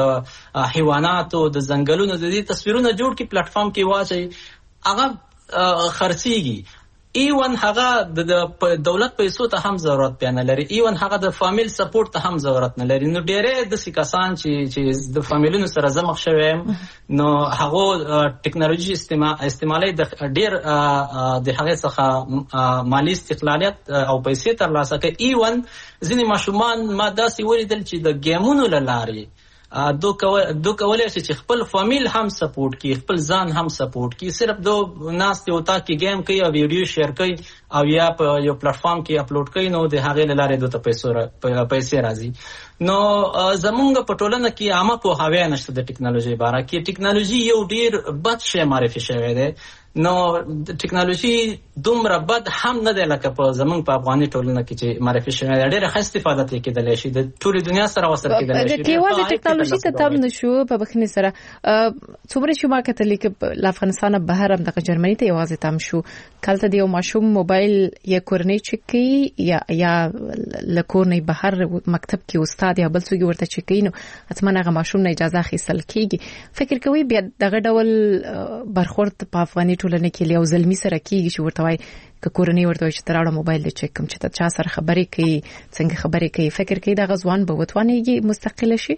د حیواناتو د ځنګلونو د دې تصویرونه جوړ کی پلیټ فارم کې واچي هغه خرڅيږي ایون هغه د دولت پیسو ته هم ضرورت پېنه لري ایون هغه د فامیل سپورټ ته هم ضرورت نه لري نو ډېرې د سکاسان چې د فامیلونو سره زمخ شوم نو هغه ټیکنالوژي استعمالي د ډېر د هغه څخه مالی استقلالیت او پیسې ترلاسه کوي ایون ځینې ماشومان ما داسې ولیدل چې د گیمونو لاري دو کولای شي چې خپل فامیل هم سپورټ کوي خپل ځان هم سپورټ کوي صرف دو ناس ته وتا کې گیم کوي او ویډیو شیر کوي او یا په یو پلیټ فارم کې اپلوډ کوي نو د هغې لارې دوی ته پیسې راځي نو زمونږ په ټولنه کې عامه پوهاوی نشته د ټیکنالوژي باره کې ټیکنالوژي یو ډیر بد شی معرفي شوی دی نو ټیکنالوژي دومره بد هم نه دی لکه په زمونږ په افغاني ټولنه کې چې معرفي شوی دی ډېره ښه استفاده ترې کېدلی شي د ټولې دنیا سره وصل کېدلی شي یوازې ټیکنالوژي ته تم نشو په بخښنې سره څومره چې ما کتلي کې له افغانستانه بهر هم دغه جرمني ته یوازې تم شو کلته د یو ماشوم موبایل یا کورنۍ چک کوي یا له کورنۍ بهر مکتب کې استاد یا بل څوک ورته چک کوي نو حتما هغه ماشوم نه اجازه اخیستل کیږي فکر کوي بیا دغه ډول برخورد په افغاني ټولنه کې یو ځلمی سره کیږي چې ورته وای ک کورنۍ ورته چې تراړه موبایل د چک کوم چې ته چا سره خبرې کوي څنګه خبرې کوي فکر کوي د غزوان به وتوانېږي مستقله شي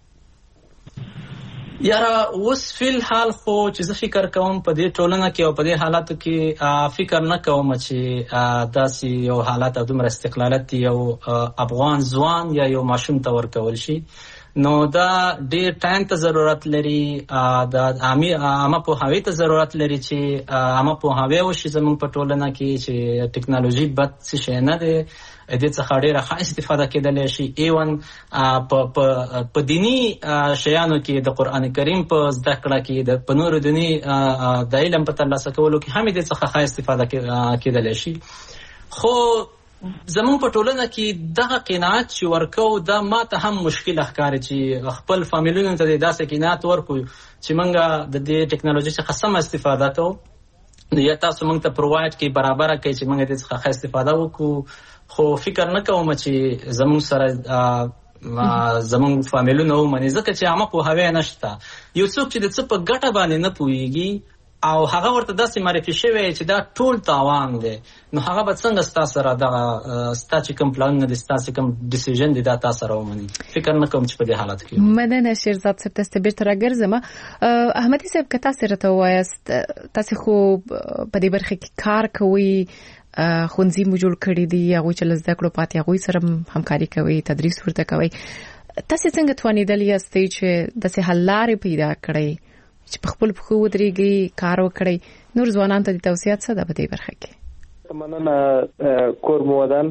یاره اوس فل حال خو چې زه فکر کوم په دې ټولنه کې او په دې حالاتو کې فکر نه کوم چې داسې یو حالات او دومره استقلالت یو افغان ځوان یا یو ماشوم ته ورکول شي نو دا ډېر ټایم ته ضرورت لري د عامه پوهاوی ته ضرورت لري چې عامه پوهاوی وشي زموږ په ټولنه کې چې ټیکنالوژي بد څه شی نه دی دې څخه ډېره ښه استفاده کېدلی شي ایون په دینی شیانو کې د قرآن کریم په زده کړه کې په نورو دینی د علم په ترلاسه کولو کې هم دې څخه ښه استفاده کېدلی شي خو زمون په ټولنه کې دغه قناعت چې ورکو دا ماته هم مشکل ښکاري چې خپل فامیلونو ته داسې قناعت ورکو چې موږ د دې ټیکنالوژي څخه سم استفاده کوو یا تاسو موږ ته پرووایډ کې برابر کوي چې موږ دې څخه استفاده وکړو خو فکر نه کوم چې زمون سره زمون فامیلونو ومني ځکه چې عامه پوهاوی نشته یو څوک چې د څه په ګټه باندې نه پوهیږي او هغه ورته داسې معرفي شوی چې دا ټول تاوان دی نو هغه به څنګه ستا سره دغه ستا چې کوم پلان نه دی ستا چې کوم ډیسیژن دی دا تا سره ومني فکر نه کوم چې په دې حالت کې مننه شیرزاد صاحب تاسو بیرته راګرځم احمدي صاحب که تاسو راته وایاست تاسو خو په دې برخه کې کار کوئ خونځي مو جوړ کړی دی هغه چې لزده کړو پاتې هغه سره همکاري کوي تدریس ورته کوي تاسو څنګه توانیدل یاستئ چې د څه حل لارې پیدا کړئ چې په خپل پخو ودرېږي کار وکړي نور ځوانان ته د توصیات څه ده په دې برخه کې مننه کور مودان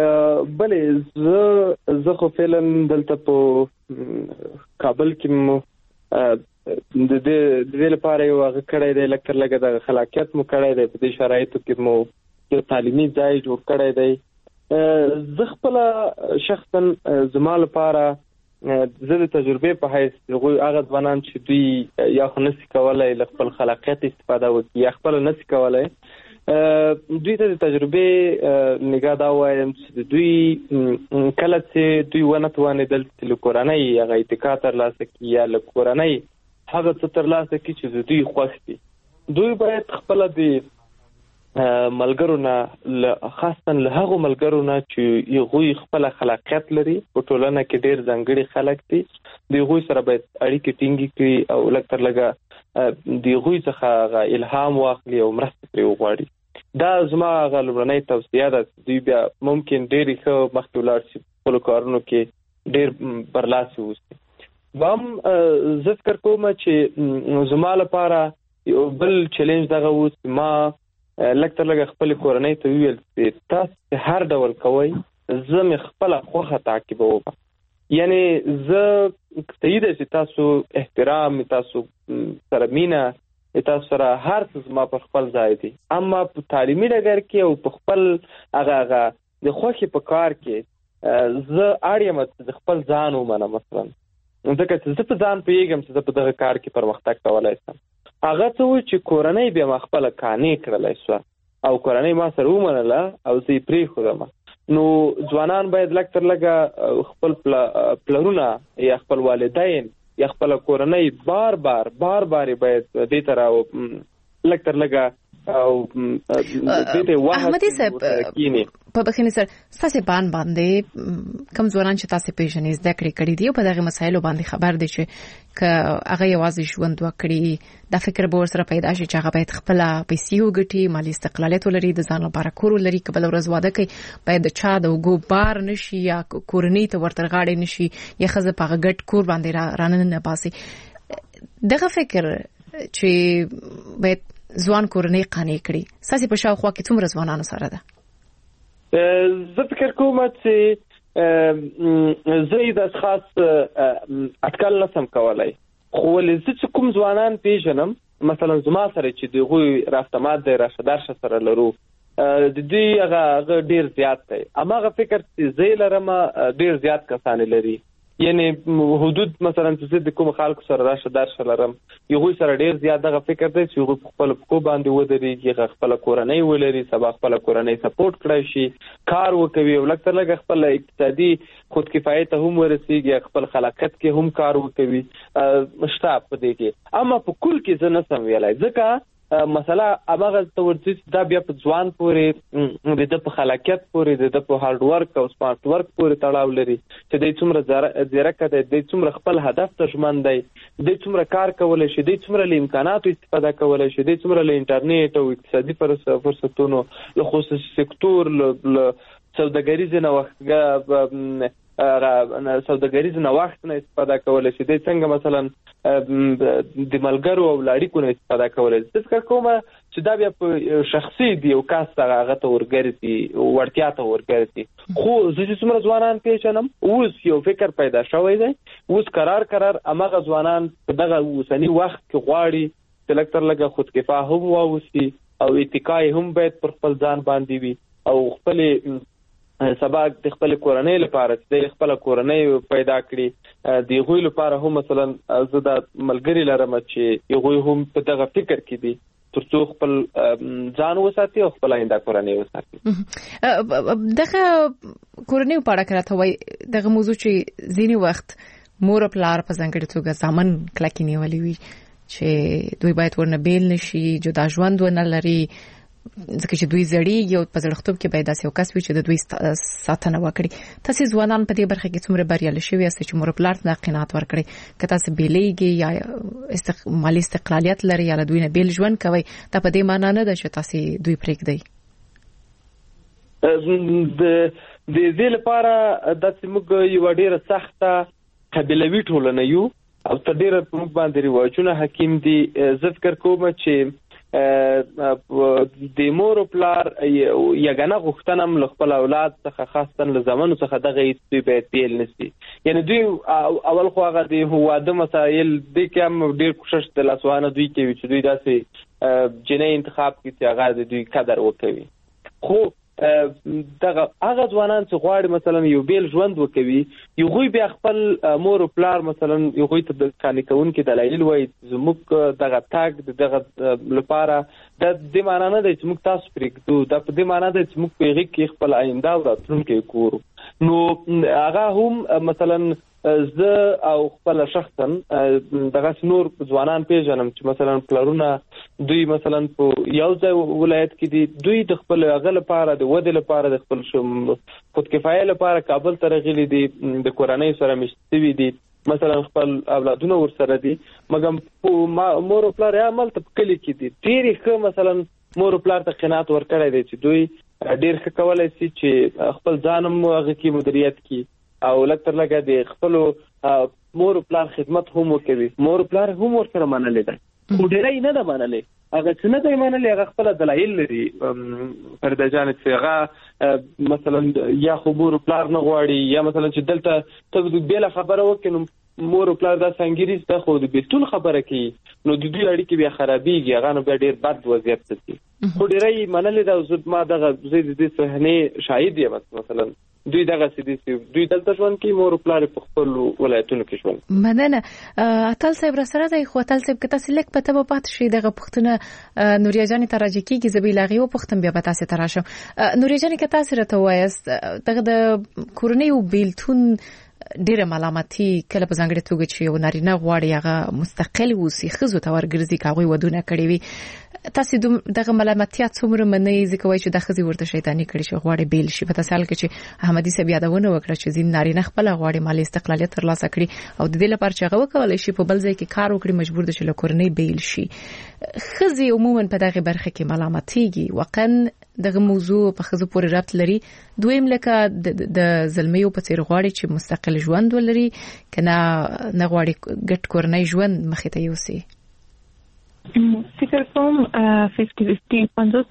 بلې زه خو فعلا دلته په کابل کې د دې لپاره یو هغه کړی دی لکه د خلاقیت مو کړی دی په دې شرایطو کې مو یو تعلیمي ځای جوړ کړی دی زه خپل شخصا زما لپاره زه د تجربې په حیث هغه ځوانان چې دوی یا خو نسي کولای له خپل خلاقیت استفاده وکړي یا خپل نسي کولای دوی ته د تجربې نگاه دا وایم چې دوی کله چې دوی ونه توانېدل چې له کورنۍ هغه اتکا ترلاسه کړي یا له کورنۍ هغه څه ترلاسه کړي چې دوی خوښ دي، دوی باید خپله د ملګرو نه خاصتا له هغو ملګرو نه چې هغوی خپله خلاقیت لري، په ټولنه کې ډېر ځانګړي خلک دي، د هغوی سره باید اړیکې ټینګې کړي او لږ تر لږه د هغوی څخه الهام واخلي او مرسته پرې وغواړي. دا زما هغه لومړنۍ توصیه ده. دوی بیا ممکن ډېرې ښه مخکې ولاړ شي، خپلو کارونو کې ډېر برلاسي اوسي. هم زه فکر کوم چې زما لپاره یو بل چیلنج دغه و چې ما لږ تر لږه خپلې کورنۍ ته وویل چې تاسو هر ډول کوئ، زه مې خپله خوښه تعقیبوم. یعنې زه صحیح ده چې تاسو احترام، تاسو سره مینه، تاسو سره هر څه زما پر خپل ځای دي، اما په تعلیمي ډګر کې او په خپل هغه د خوښې په کار کې زه اړ یم چې د خپل ځان ومنم. مثلا ځکه چې زه په ځان پوهېږم چې زه په دغه کار کې پرمختګ کولی شم. هغه څه و چې کورنۍ بیا ما خپله قانع کړلی شوه او کورنۍ ما سره ومنله او زه یې پرېښودم. نو ځوانان باید لږ تر لږه خپل پلرونه یا خپل والدین یا خپل کورنۍ بار بار باید دې ته راو لږ تر لږه او دې ته وخت احمدي صاحب په بخښنې سره ستاسې باندې کوم ځوانان چې تاسې پېژنئ زده کړې کړي دي او په دغه مسایلو باندې خبر دي چې که هغه یوازې ژوند وکړي دا فکر به ورسره پیدا شي چې هغه باید خپله پیسې وګټي، مالي استقلالیت ولري، د ځان لپاره کور ولري، که بله ورځ واده کوي باید د چا د اوږو بار نشي یا کورنۍ ته ورتر غاړې نشي یا ښځه په هغه ګډ کور باندې راننه باسي. دغه فکر چې باید ځوان کورنۍ قانع کړي ستاسې په شاوخوا کې څومره ځوانانو سره ده؟ زه فکر کوم چې زه یې د خاص اټکل نسم کولی، خو ولې زه چې کوم ځوانان پیژنم مثلا زما سره چې د هغوی رافتمات دی راشه درشه سره لرو د دوی هغه ډېر زیات دی، هماغه فکر چې زه یې لرم ډېر زیات کسانې لري. یعنې حدود مثلا چې زه د کوم خلکو سره راشه درشه لرم هغوی سره ډېر زیات دغه فکر دی چې هغوی په خپلو پښو باندې ودرېږي، خپله کورنۍ ولري، سبا خپله کورنۍ سپورټ کړی شي، کار وکوي او لږ تر لږه خپل اقتصادي خودکفایۍ ته هم ورسېږي، خپل خلاقیت کې هم کار وکوي شته په دې کې. اما په کل کې زه نسم ویلی، ځکه مسله هماغه ته ورځي چې دا بیا په ځوان پورې د ده په خلاقیت پورې د ده په هارډ ورک او سمارټ ورک پورې تړاو لري چې دی څومره ځیرکه دی، دی څومره خپل هدف ته ژمن دی، دی څومره کار کولی شي، دی څومره له امکاناتو استفاده کولی شي، دی څومره له انټرنیټ او اقتصادي فرصتونو له خصوصي سکتور له سوداګریز نوښت نه استفاده کولی شي، دی څنګه مثلا د ملګرو او اړیکو نه استفاده کولی شي. فکر کوم چې دا بیا په شخصي دی یو کس هغه ته ورګرځي، وړتیا ته ورګرځي. خو زه چې څومره ځوانان پیژنم اوس یو فکر پیدا شوی دی، اوس قرار هماغه ځوانان په دغه اوسني وخت کې غواړي چې لږ تر لږه خودکفا هم واوسي او اتکا هم باید پر خپل ځان باندې وي او خپل سبا د خپل کورنۍ لپاره چې خپل کورنۍ پیدا کړي، د هغوی لپاره هم مثلا زه د ملګري لرم چې هغوی هم په دغه فکر کې دي ترڅو خپل ځان وساتي او خپل آینده کورنۍ وساتي. دغه کورنۍ په اړه راته وایي دغه موضوع چې ځینې وخت مور پلار په ځانګړې توګه ځامن کلکې نیولې وي چې دوی باید ورنه بیل نشي، جدا ژوند ونه لري، ځکه چې دوی زړیږي او په زړښتوب کې باید داسې یو کس وي چې د دوی ساتنه وکړي. تاسې ځوانان په دې برخه کې څومره بریالي شوي یاست چې مور پلار ته قناعت ورکړئ که تاسې بیلیږئ یا مالي استقلالیت لري یا له دوی نه بیل ژوند کوئ، دا په دې معنا نه ده چې تاسې دوی پرېږدئ. د دې لپاره داسې موږ یوه ډېره سخته قبیلوي ټولنه یو او تر ډېره په موږ باندې رواجونه حاکم دي. زه فکر کوم چې د مور او پلار یګانه غوښتنه هم له خپل اولاد څخه خاصتا له زامنو څخه دغه دوی باید بیل نشي. یعنی دوی اول خو هغه د واده مسایل دې کې هم ډېر کوشش د لاسوهنه دوی کوي چې دوی داسې جنۍ انتخاب کړي چې هغه د دوی قدر وکوي. خو دغه هغه ځوانان چې غواړي مثلا یو بیل ژوند وکوي یو غوي بیا خپل مور او پلار مثلا یو غوي ته د قانې کوونکي دلایل وایي زموږ دغه تاګ دغه لپاره د دې معنی نه دی چې موږ تاسو پرېږدو د دې معنی دی چې موږ په هغه کې خپل آینده او راتلونکی کورو نو هغه هم مثلا زه او خپل شخصا دغه نور ځوانان پیژنم چې مثلا پلرونه دوی مثلا په یو ځای ولایت کې دي دوی د خپل هغه لپاره د ودې لپاره د خپل خود کفایه لپاره کابل ته راغلي دي د کورنۍ سره مشتوي دي مثلا خپل اولادونه ورسره دي مګم مور او پلار یې عمل ته کلی کې دي ډېر ښه مثلا مور او پلار ته قناعت ورکړی دی چې دوی ډېر ښه کولای شي چې خپل ځانم هغه کې مدیریت کړي او لکتر لګا د خپل مور پلار خدمت هم وکوي مور پلار هم ورسره منلې ده خو ډېرې نه ده منلې هغه چې نه ده منلې هغه خپل دلایل لري فرده جان چې هغه مثلا یا خو مور پلار نه غواړي یا مثلا چې دلته ته بیل خبره وکړي مور پلار دا څنګه ریسته خو د بیتون خبره کوي نو د دوی اړیکې بیا خرابېږي هغه نو بیا ډېر بد وضعیت دي خو ډېرې منلې ده زه ما دغه زه د دې صحنې شاهد یم مثلا دوی دغه سدي دوی دلته ژوند کوي مور پلار په خپل ولایتونو کې ژوند مننه اتل صاحب را سره دی خو اتل صاحب کته سلیک په تبه پات شي دغه پښتنه نوریا جان تراجی کیږي زبیلاغي او پښتن بیا به تاسو تراشم نوریا جان کته سره ته وایست دغه د کورنۍ او بیلتون ډیره ملامتي کله په ځانګړي توګه چې یو نارینه غواړي هغه مستقل وسی خزو ته ورګرځي کاغوي ودونه کړی وي تاسو دغه ملامتیا څومره منئ ځکه وایي چې د خزي ورته شیطانی کړی چې غواړي بیل شي په تاسو کې چې احمدي سبي یادونه وکړه چې ځین نارینه خپل غواړي مالی استقلالیت ترلاسه کړي او د دې لپاره چې هغه وکولای شي په بل ځای کې کار وکړي مجبور دي چې له کورنۍ بیل شي خزي عموما په دغه برخه کې ملامتيږي وقن دغه موضوع په خزو پورې ربط لري دویم لکه د زلمیو په څیر غواړي چې مستقل ژوند ولري کنه نه غواړي ګټ کورنۍ ژوند مخې ته یوسي فکر کوم 50-50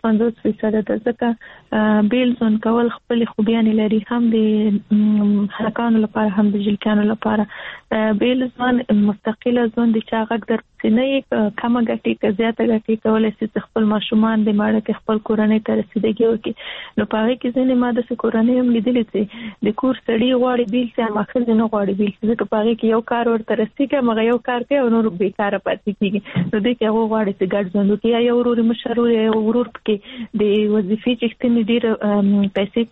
50% د ځکه بیل ځون کول خپل خوبیان لري هم د حرکانو لپاره هم د جلکانو لپاره بیل ځون مستقله ځون د چاغک در سینې کم غټي که زیاته غټي کولای شي خپل ماشومان د ماړه کې خپل کورنۍ ته رسیدګي وکړي نو پاره کې ځینې ماده سه کورنۍ هم لیدلې چې د کور سړی غواړي بیل چې ماخذ نه غواړي بیل چې پاره کې یو کار ورته رسیدګي مګر یو کار کوي او نور بیکاره پاتې کیږي نو د کې غواړي چې ګډ ژوند وکړي یا ورور مشرور یا ورور کې د وظیفې چې ستنې ډیر پیسې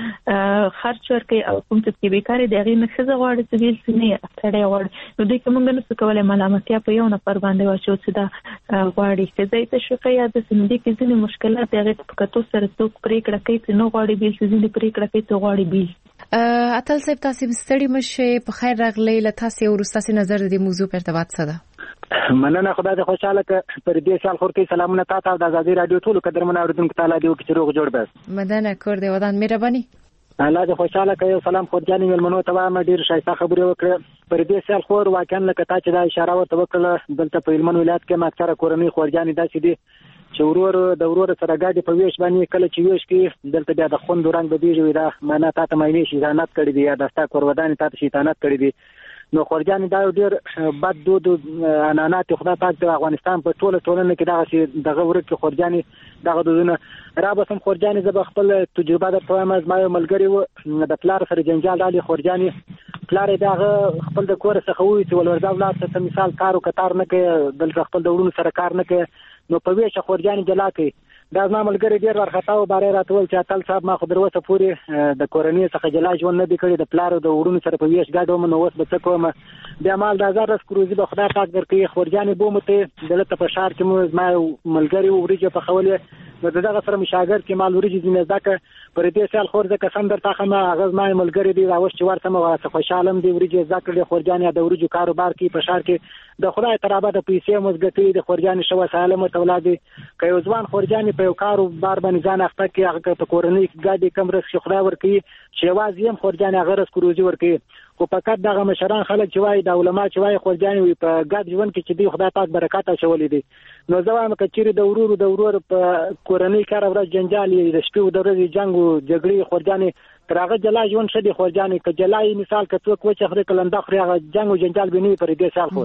کوړه خرچ ورکړي او کوم څه بیکاره دی غي نه څه غواړي چې بیل سینې اړه غواړي نو د کوم نه څه کولای ملامتیا په یو نفر باندې واچو چې دا غواړي چې د تشویق یا د سندې کې ځینې مشکلات هغه په کتو سره څوک پریکړه کوي چې نو غواړي بیل ځینې پریکړه کوي چې غواړي بیل اتل صاحب تاسو ستړي مشه په خیر راغلی له تاسو ورستاسي نظر د موضوع په ارتباط څه ده مننه خدای دې خوشاله ک پر دې سال خور کې سلامونه تاسو د آزادي رادیو ټول قدرمن اوریدونکو تعالی دې وکړي روغ جوړ بس مدنه کور دې ودان مهرباني الله دې خوشاله کوي سلام خورجانې ملمنو ته ما ډیر شایسته خبرې وکړه پر دې سال خور واقعا لکه تا چې دا اشاره ورته وکړه دلته په هلمند ولایت کې ماکثره کورنۍ خورجانې داسې دي چې ورور سره ګاډي په ویش باندې کله چې ویش کې دلته بیا د خوند رنگ بدیږي دا معنا تا ته مې شي ځانات کړی دی یا دستا کورودان تا ته شیطانت کړی دی نو خورجانې دا ډیر بد دود انانات خدای پاک د افغانستان په ټولنه کې دغه ورکه خورجانې دغه دودونه را بسم خورجانې زب خپل تجربه در په ما ملګری و د پلار سره جنجال دالي خورجانې پلار دغه خپل د کور څخه وې چې ولورځا ولات ته مثال کارو کتار نه کوي بل خپل د ورونو سره کار نه کوي نو په ویشه خورجانې جلا کوي دا زما ملګری ډیر ورختا او بارے راتول چې اتل صاحب ما خو دروسه پوری د کورنۍ څخه جلا ژوند نه دی کړی د پلار او د ورونو سره په ویش گاډو منو وس به څه کوم بیا مال د 1000 کروزي به خدای پاک درکې خورجانې بومته دلته په شهر کې ما ملګری وريجه په خولې نو دغه سره مشاګر کې مال وريجه دینه ځکه پر دې سال خور ځکه سم درته خمه غز ما ملګری دی راوښ چې ورته مو واسه خوشالم دی وريجه ځکه خورجانې د وريجه کاروبار کې په شهر کې د خدای ترابه د پیسې مزګټي د خورجانې شو سالم تولادي کوي ځوان خورجانې په کاروبار باندې ځان اخته کې هغه په کورنۍ کې ګاډي کم رس خدای ورکي چې واځي هم خورجانې غرس کروزي ورکي خو فقط دغه مشران خلک چې وای د علماء چې وای خورجانې وي په ګډ ژوند کې چې دی خدای پاک برکات اچولې دي نو زوام کچېری د ورور په کورنۍ کار ورځ جنجالي د شپې د ورځې جنگ او جګړې خورجانې ترغه جلا ژوند شدي خورجانې ک جلای مثال کڅوک و چې خره کلنده خره هغه جنگ او جنجال بنوي پر دې سال خور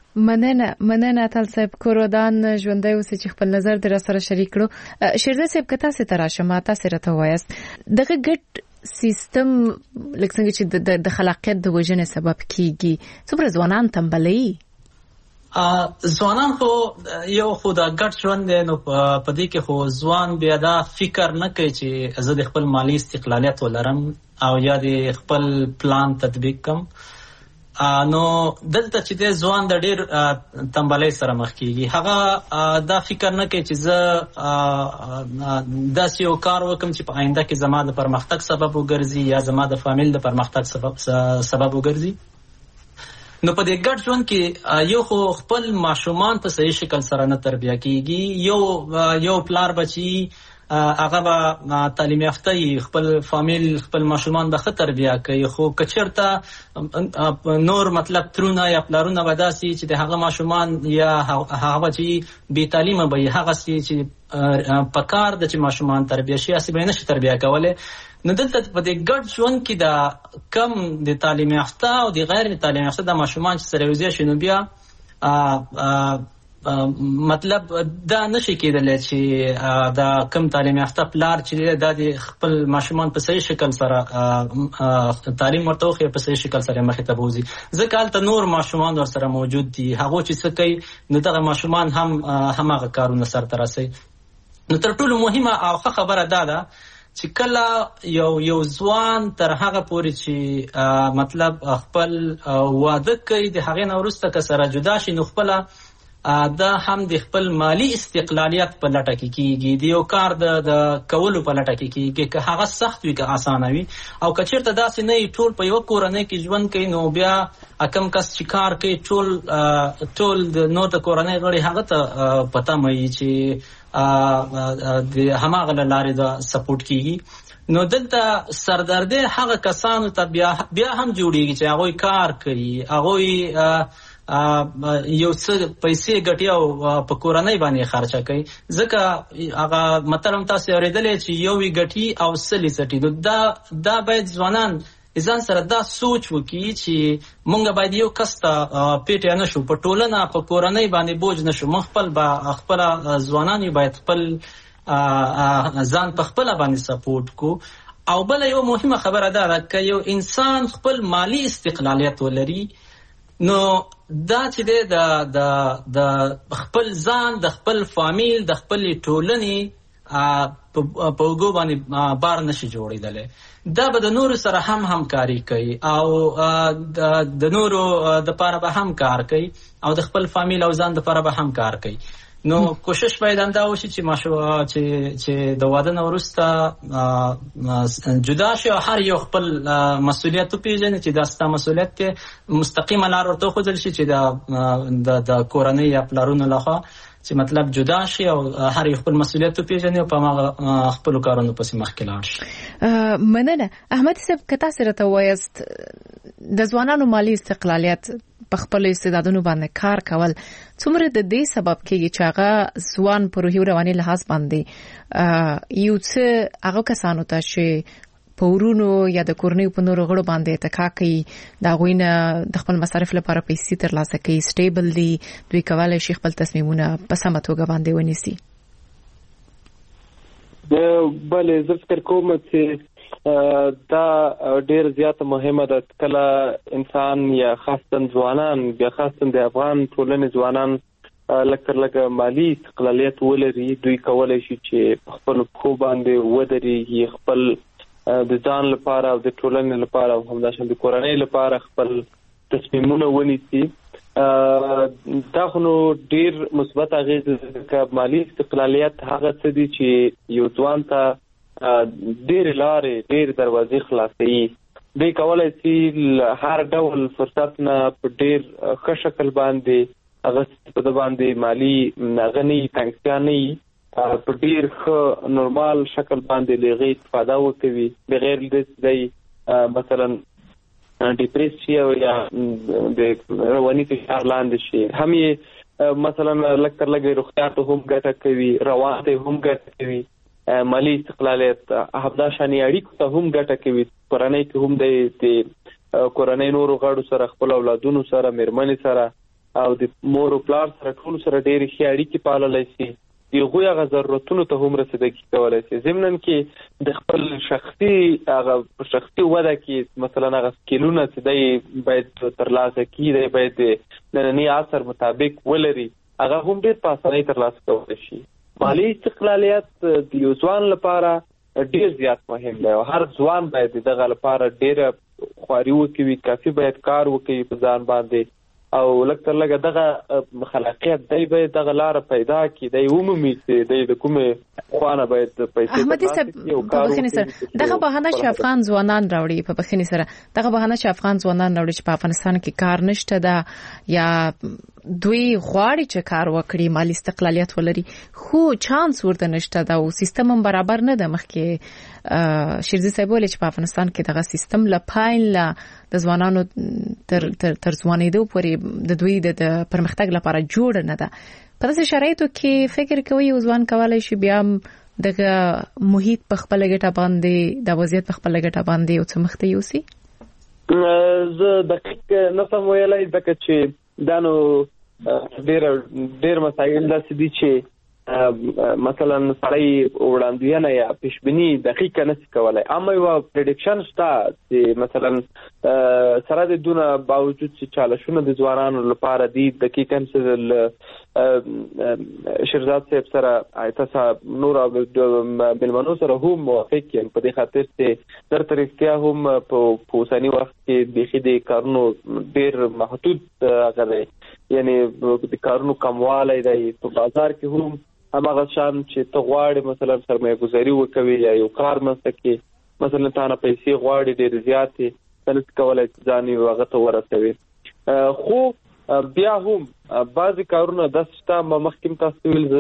مننه تل صاحب کورودان ژوندۍ اوسې چې خپل نظر در سره شریک کړو. شیرزه صاحب کته سي تراشه ماته سره ته وایست دغه ګټ سیستم لکه څنګه چې د خلاقیت د وژنې سبب کیږي څومره ځوانان تنبلي ځوانان خو یو خو دا ګډ ژوند دی نو په دې کې خو ځوان بیا دا فکر نه کوي چې زه د خپل مالی استقلالیت ولرم او یا د خپل پلان تطبیق کم. نو دلته چې د ځوان د ډیر تنبلۍ سره مخ کیږي هغه دا فکر نه کوي چې زه داسې یو کار وکم چې په آینده کې زما د پرمختګ سبب وګرځي یا زما د فامیل د پرمختګ سبب وګرځي. نو په دې ګډ ژوند کې یو خو خپل ماشومان په صحیح شکل سره نه تربیه کیږي. یو پلار بچي هغه به تعلیم یافته خپل فامیل خپل ماشومان به ښه تربیه کوي خو کچرته نور مطلب ترونه یا پلارونه به داسې چې د هغه ماشومان یا هغه بچي بې تعلیمه به هغه چې په کار د چې ماشومان تربیه شي اسی به نشي تربیه کولی. نو دلته په دې ګډ ژوند کې دا کم د تعلیم یافته او د غیر تعلیم یافته د ماشومان چې سره یوځای شي نو بیا مطلب دا نشي کېدلی چې دا کم تعلیم یافته پلار چې دا د خپل ماشومان په صحیح شکل سره تعلیم ورته وښيي په صحیح شکل سره مخې ته بوځي ځکه هلته نور ماشومان ورسره موجود دي هغو چې څه کوي نو دغه ماشومان هم هماغه کارونه سرته رسوي. نو تر ټولو مهمه او ښه خبره دا ده چې کله یو ځوان تر هغه پورې چې مطلب خپل واده کوي د هغې نه وروسته که سره جدا شي نو خپله دا هم د خپل مالی استقلالیت په لټه کې کیږي د یو کار د کولو په لټه کې کیږي که هغه سخت وي که آسانه وي او که چېرته داسې نه وي ټول په یوه کورنۍ کې ژوند کوي نو بیا کم کس چې کار کوي ټول د نور د کورنۍ غړي هغه ته په تمه وي چې د هماغه له لارې د سپورټ کیږي. نو دلته سردردي هغه کسانو ته بیا هم جوړیږي چې هغوی کار کوي هغوی یو څه پیسې ګټي او په کورنۍ باندې خرچه کوي ځکه هغه مطلب تاسو اورېدلی چې یو وی ګټي او سلی څټي نو دا باید ځوانان ځان سره دا سوچ وکړي چې مونږ باید یو کس ته پیټی نه شو په ټولنه په کورنۍ باندې بوج نه شو مونږ خپله ځوانان باید خپل ځان په خپله باندې سپورټ کو. او بله یو مهمه خبره دا ده که یو انسان خپل مالی استقلالیت ولري نو دا چې دی د خپل ځان د خپل فامیل د خپل ټولنې په اوږو باندې بار نشي جوړېدلی دا به د نورو سره هم همکاري کوي او د نورو دپاره به هم کار کوي او د خپل فامیل او ځان دپاره به هم کار کوي. نو کوشش باید همدا وشي چې د واده نه وروسته جدا شي او هر یو خپل مسؤلیت وپېژني چې دا ستا مسؤلیت دی مستقیمه لار ورته وښودل شي چې د کورنۍ یا پلارونو لخوا چې مطلب جدا شي او هر یو خپل مسؤلیت وپېژني او په هماغه خپلو کارونو پسې مخکې لاړ شي. مننه. احمد صاحب که تاسې راته ووایاست د ځوانانو مالي استقلالیت په خپل استعدادونو باندې کار کول څومره د دې سبب کېږي چې هغه ځوان په روحي او رواني لحاظ باندې یو څه هغه کسانو ته چې په ورونو یا د کورنۍ په نورو غړو باندې اتکا کوي د هغوی نه د خپل مصارف لپاره پیسې ترلاسه کوي سټیبل دي دوی کولی شي خپل تصمیمونه په سمه توګه باندې ونیسي. بله زه فکر کوم چې دا ډیر زیاته مهمه ده کله انسان یا خاصتا ځوانان بیا خاصتا د افغان ټولنې ځوانان لکه مالی استقلالیت ولري دوی کولی شي چې خپل پښو باندې ودرېږي خپل د ځان لپاره او د ټولنې لپاره او همداشان د کورنۍ لپاره خپل تصمیمونه ونیسي. دا خو نو ډیر مثبت اغېز لکه مالی استقلالیت هغه څه دي چې یو ځوان ته ډېر لارې ډېر دروازې خلاصوي دوی کولی شي هر ډول فرصت نه په ډېر ښه شکل باندې هغه په د باندې مالي هغه نه تنګتیا نه وي په ډېر ښه نورمال شکل باندې له هغې استفاده وکوي بغیر له دې چې دی مثلا ډیپریس شي او یا د رواني فشار لاندې شي هم یې مثلا لږ تر لږه روغتیا ته هم ګټه کوي روان ته هم ګټه کوي مالی استقلالیت همداشانې اړیکو ته هم ګټه کوي کورنۍ کې هم د کورنۍ نورو غړو سره خپل اولادونو سره مېرمنې سره او د مور او پلار سره ټول سره ډېر ښه اړیکې پاللی شي، یغوی هغه ضرورتونو ته هم رسیدګي کولای شي. ضمناً کې د خپل شخصي وده کې مثلا هغه سکیلونه چې دی باید ترلاسه کړي، دی باید نننی عصر مطابق ولري، هغه هم ډېر په اسانۍ ترلاسه کولی شي. مالي استقلالیت د یو ځوان لپاره ډېر زیات مهم دی او هر ځوان باید دغه لپاره ډېره خواري وکړي، کافي باید کار وکړي په ځان باندې او لکه لږه دغه خلاقیت دی باید دغه لاره پیدا کړي، دی ومومي چې دی د کومې خوانه باید پیسې احمدي صاحب په بخښنې سره دغه بهانه چې افغان ځوانان راوړي، په بخښنې سره دغه بهانه چې افغان ځوانان راوړي چې په افغانستان کې کار نشته ده یا دوی غواړي چې کار وکړي، مالي استقلالیت ولري، خو چانس ورته نشته ده او سیستم هم برابر نه ده. مخکې شیرزي صاحب ویل چې په افغانستان کې دغه سیستم له پایل د ځوانانو تر ځوانېدو پورې د دوی د پرمختګ لپاره جوړ نه ده. په داسې شرایطو کې فکر کوي یو ځوان کولای شي بیا دغه محیط په خپل ګټه باندې د وضعیت په خپل ګټه باندې یو څه مخته یوسي؟ زه دقیق نه سم ویلای ځکه چې دا نو ډېر مسایل داسې دي چې مثلا سړی وړاندوینه یا پیشبیني دقیقه نشي کولای، اما یو پریډکشن شته چې مثلا سره د دونه باوجود چې چالشونه د ځوانانو لپاره دي دقیقاً شیرزاد صاحب سره آیته صاحب نور ملمنو سره هم موافق یم په دې خاطر چې در طریقتیا هم په اوسني وخت کې بېخي د کارونو ډېر محدود غلی، یعنی د کارونو کموالی دی په بازار کې هم هماغه شان چې ته غواړې مثلا سرمایه گذاري وکوي یا یو کار منځته کې مثلا تا نه پیسې غواړي ډېرې زیاتې، ته نشې کولی چې ځان یې هغه ته ورسوي. خو بیا هم بعضې کارونه داسې شته، مخکې هم تاسو ویل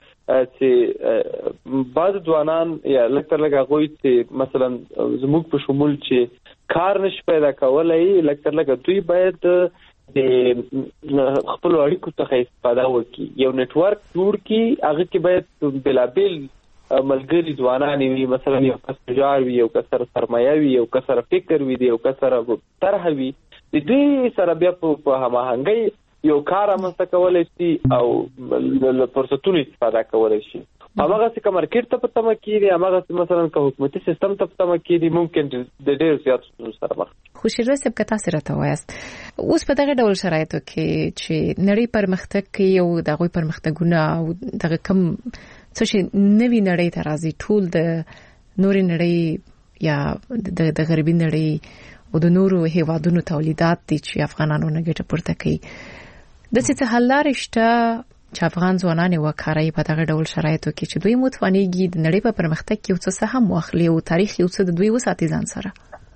چې بعضې ځوانان یا لږ تر لږ هغوی چې مثلا زموږ په شمول چې کار نشي پیدا کولی، لږ تر لږ دوی باید د خپل اړیکو څخه استفاده وکړي، یو نتورک جوړ کړي، هغه کې باید بېلابېل ملګري ځوانان وي، مثلا یو کس تجار وي، یو کس سره سرمایه وي، یو کس سره فکر وي، یو کس سره طرح وي، د دوی سره بیا په هماهنګۍ یو کار رامنځته کولی شي او له فرصتونو استفاده کولی شي. هماغسې که مارکیټ ته په تمه کېږي، هماغسې مثلا که حکومتي سیستم ته په تمه کېږي، ممکن د ډېرو زیاتو ستونزو سره مخ. خو شیرزاد صاحب که تاسې راته وایاست اوس په دغه ډول شرایطو کې چې نړۍ پرمختګ کوي او د هغوی پرمختګونه او دغه کم څه شي نوي نړۍ ته راځي، ټول د نورې نړۍ یا د غربي نړۍ او د نورو هیوادونو تولیدات دي چې افغانانو نه ګټه پورته کوي. داسې څه حل لارې شته چې افغان ځوانان یې وکاروي په دغه ډول شرایطو کې چې دوی متوانېږي د نړۍ په پرمختګ کې یو څه هم واخلي او تاریخ یو څه د دوی وساتي ځان سره؟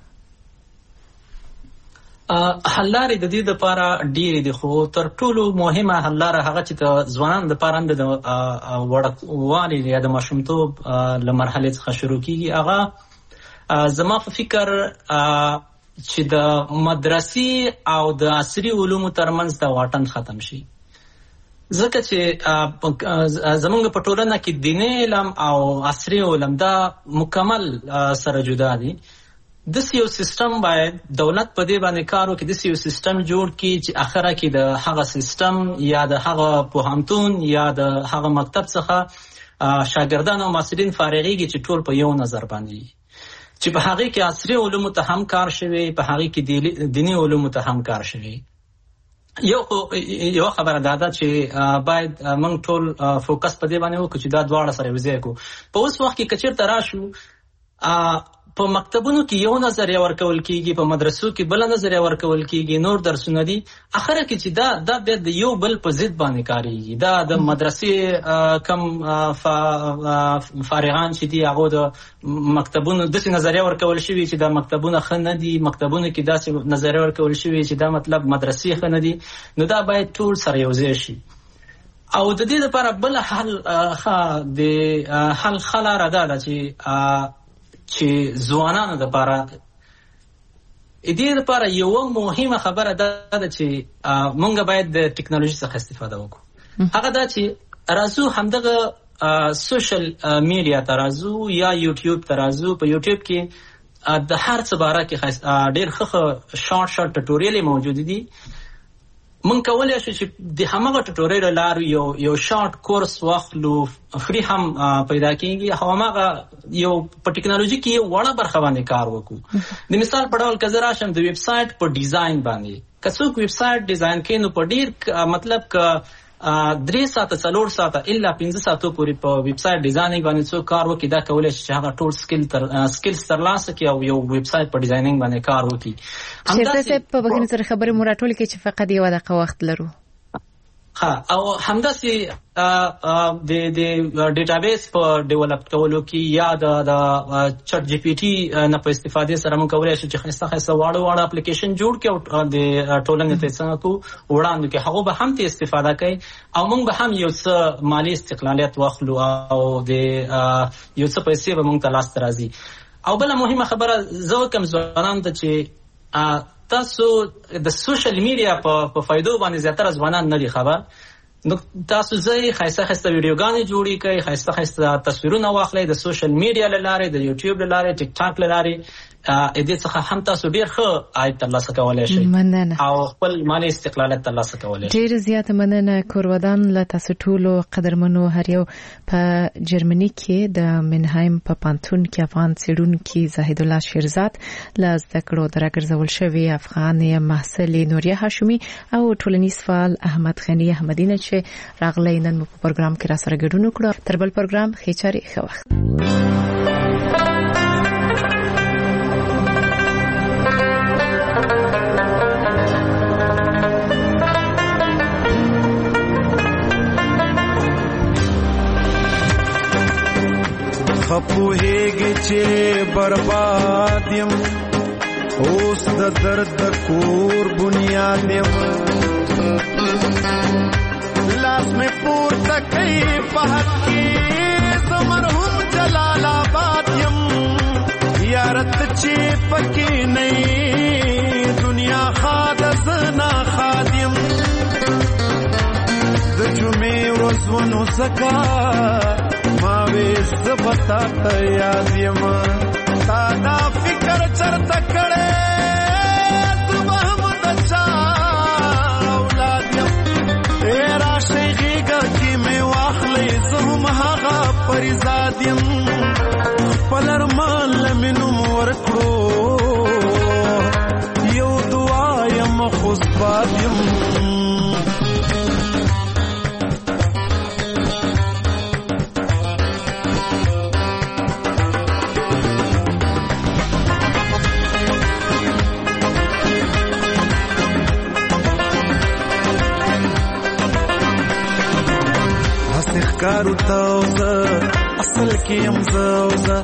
حل لارې د دې لپاره ډېرې دي، خو تر ټولو مهمه حل لاره هغه چې د ځوانانو لپاره د وړوکوالي یا د ماشومتوب له مرحلې څخه شروع کېږي. هغه زما په فکر چې د مدرسې او د عصري علومو ترمنځ د واټن ختم شي، ځکه چې زمونږ په ټولنه کې دیني علم او عصري علم دا مکمل سره جدا دي. داسې یو سیستم باید دولت په دې باندې کار وکړي، داسې یو سیستم جوړ کړي چې اخره کې د هغه سیستم یا د هغه پوهنتون یا د هغه مکتب څخه شاګردان او محصلین فارغېږي چې ټول په یو نظر باندې، چې په هغه کې عصري علومو ته هم کار شوی، په هغه کې دینی علومو ته هم کار شوی. یو خبره دا چې باید موږ ټول فوکس په دې باندې وکړو چې دا دواړه سره یوځای کړو. په اوس وخت کې که چېرته راشو په مکتبونو کې یو نظریه ورکول کېږي، په مدرسو کې بله نظریه ورکول کېږي، نور درسونه دي، اخره کې چې دا بیا د یو بل په ضد باندې کارېږي. دا د مدرسې کم فارغان چې دي هغو د مکتبونو داسې نظریه ورکول شوي چې دا مکتبونه ښه نه دي، مکتبونو کې داسې نظریه ورکول شوي چې دا مطلب مدرسې ښه نه دي، نو دا باید ټول سره یوځای شي. او د دې لپاره بل حل لاره دا ده چې ځوانانو لپاره دې لپاره یو مهمه خبره ده چې مونږ باید د ټکنالوژي څخه استفاده وکړو. هغه دا چې راځو همدغه سوشل میډیا ته راځو یا یوټیوب ته راځو. په یوټیوب کې د هر څه باره کې ډېر ښه شارټ ټوټوریالې موجود دي مونږ کولای شو چې د همغه ټوټوریال لارو یو شارټ کورس واخلو فری هم پیدا کیږي همغه یو په ټیکنالوژي کې یو وړه برخه باندې کار وکړو د مثال په ډول کزر راشم د ویب سټ په ډیزاین باندې کڅوک ویب سټ ډیزاین کوي نو په ډیر مطلب ک 3 ساعته 4 ساعته الا 15 ساعته پورې په ویب سټ ډیزاینینګ باندې څو کار وکړي دا کولای شي هغه ټول سکلز ترلاسه کړي او یو ویب سټ په ډیزاینینګ باندې کار وکړي همداسې په بګنې سره خبرې مو راټول کې چې فقط یو دقیقه وخت لرو او همداسې د ډیټابیس په ډیولپ کولو کې یا د چټ جی پی ټي نه په استفاده سره موږ کولای شو چې خاصه واړه اپلیکیشن جوړ کړو او د ټولنې ته څنګه وړاندې کې هغه به هم ته استفاده کوي او موږ به هم یو څه مالی استقلالیت واخلو او د یو څه پیسې به موږ ته لاس راځي او بل مهمه خبره زه کوم ځوانان ته چې تاسو د سوشل میډیا په فائدو باندې زیاتره ځوانان نه دي خبر نو تاسو زه خاصه ویډیوګانې جوړی کوي خاصه تصویرونه واخلئ د سوشل میډیا لاره د یوټیوب لاره ټیک ټاک لاره دې څخه هم تاسو ډیر ښه عاید ترلاسه کولای شئ او خپل مالی استقلالیت ترلاسه کولای شئ. ډیر زیات مننه کورودان له تاسو ټولو قدرمنو هر یو په جرمني کې د منهایم په پانتون کې افغان څېړونکي زاهد الله شیرزاد له زده کړو درګرځول شوی افغان محصل نوریه هاشمي او ټولنیز فعال احمد غنی احمدی نه چې راغلی نن په پروګرام کې را سره ګډون وکړو. تر بل پروګرام خېچاري ښه وخت. خپوهیږي چې برباد یم اوس د درد د کور بنیاد یم لاس مې پورته کوي په حق کې زه مرحوم جلال آباد یم یارت چې پکې نه دنیا خاد زنا خادم د جمعې ورځ ونو زکات ما وې زبتا ته یاد یم تا دا فکر چرته کړې صبح مدچا اولاد یم تیرا شیخیګه کې مې واخلې زهم هغه پریزاد یم خپل ارمان لمنم ورکړو یو دعا یم خوشباد یم کارو تاوزه اصل کې يم زوزه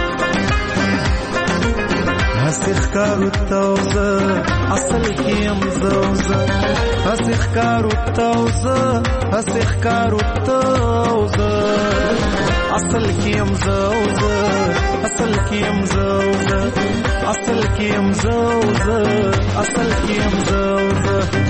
هسخ کارو تاوزه اصل کې يم زوزه هسخ کارو تاوزه هسخ کارو تاوزه اصل کې يم زوزه اصل کې يم زوزه اصل کې يم زوزه اصل کې يم زوزه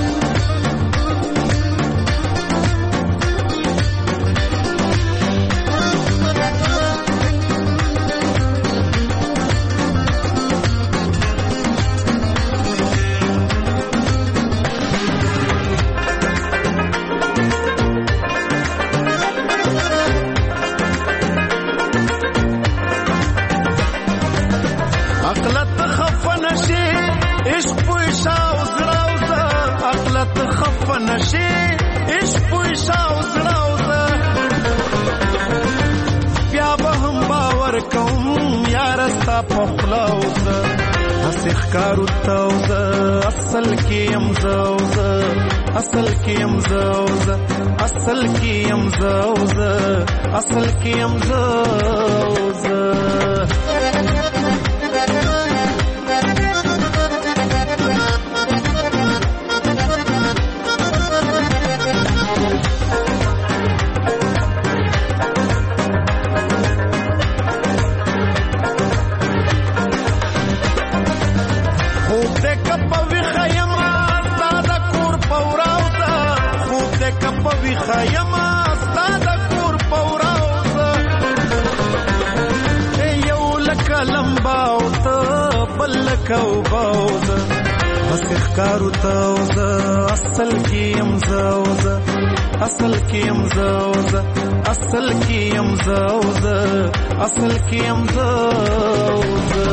کارو تاوزه اصل کې يم زوزه اصل کې يم زوزه اصل کې يم زوزه اصل کې يم زوزه هسې ښکارو ته وزه اصل کې یم زه وزه اصل کې یم زه وزه اصل کې یم زه وزه اصل کې یم زه وزه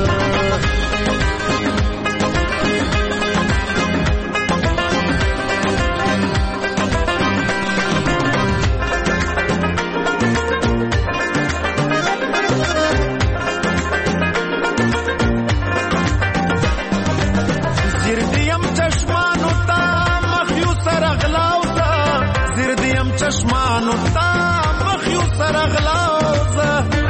چشمانو تا مخیو سرغلاوزه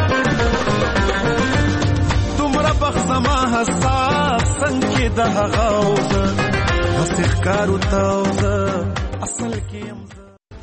دومره بخزما حساس څنګه د هغه وزه هسې ښکارو تا وزه اصل کې یم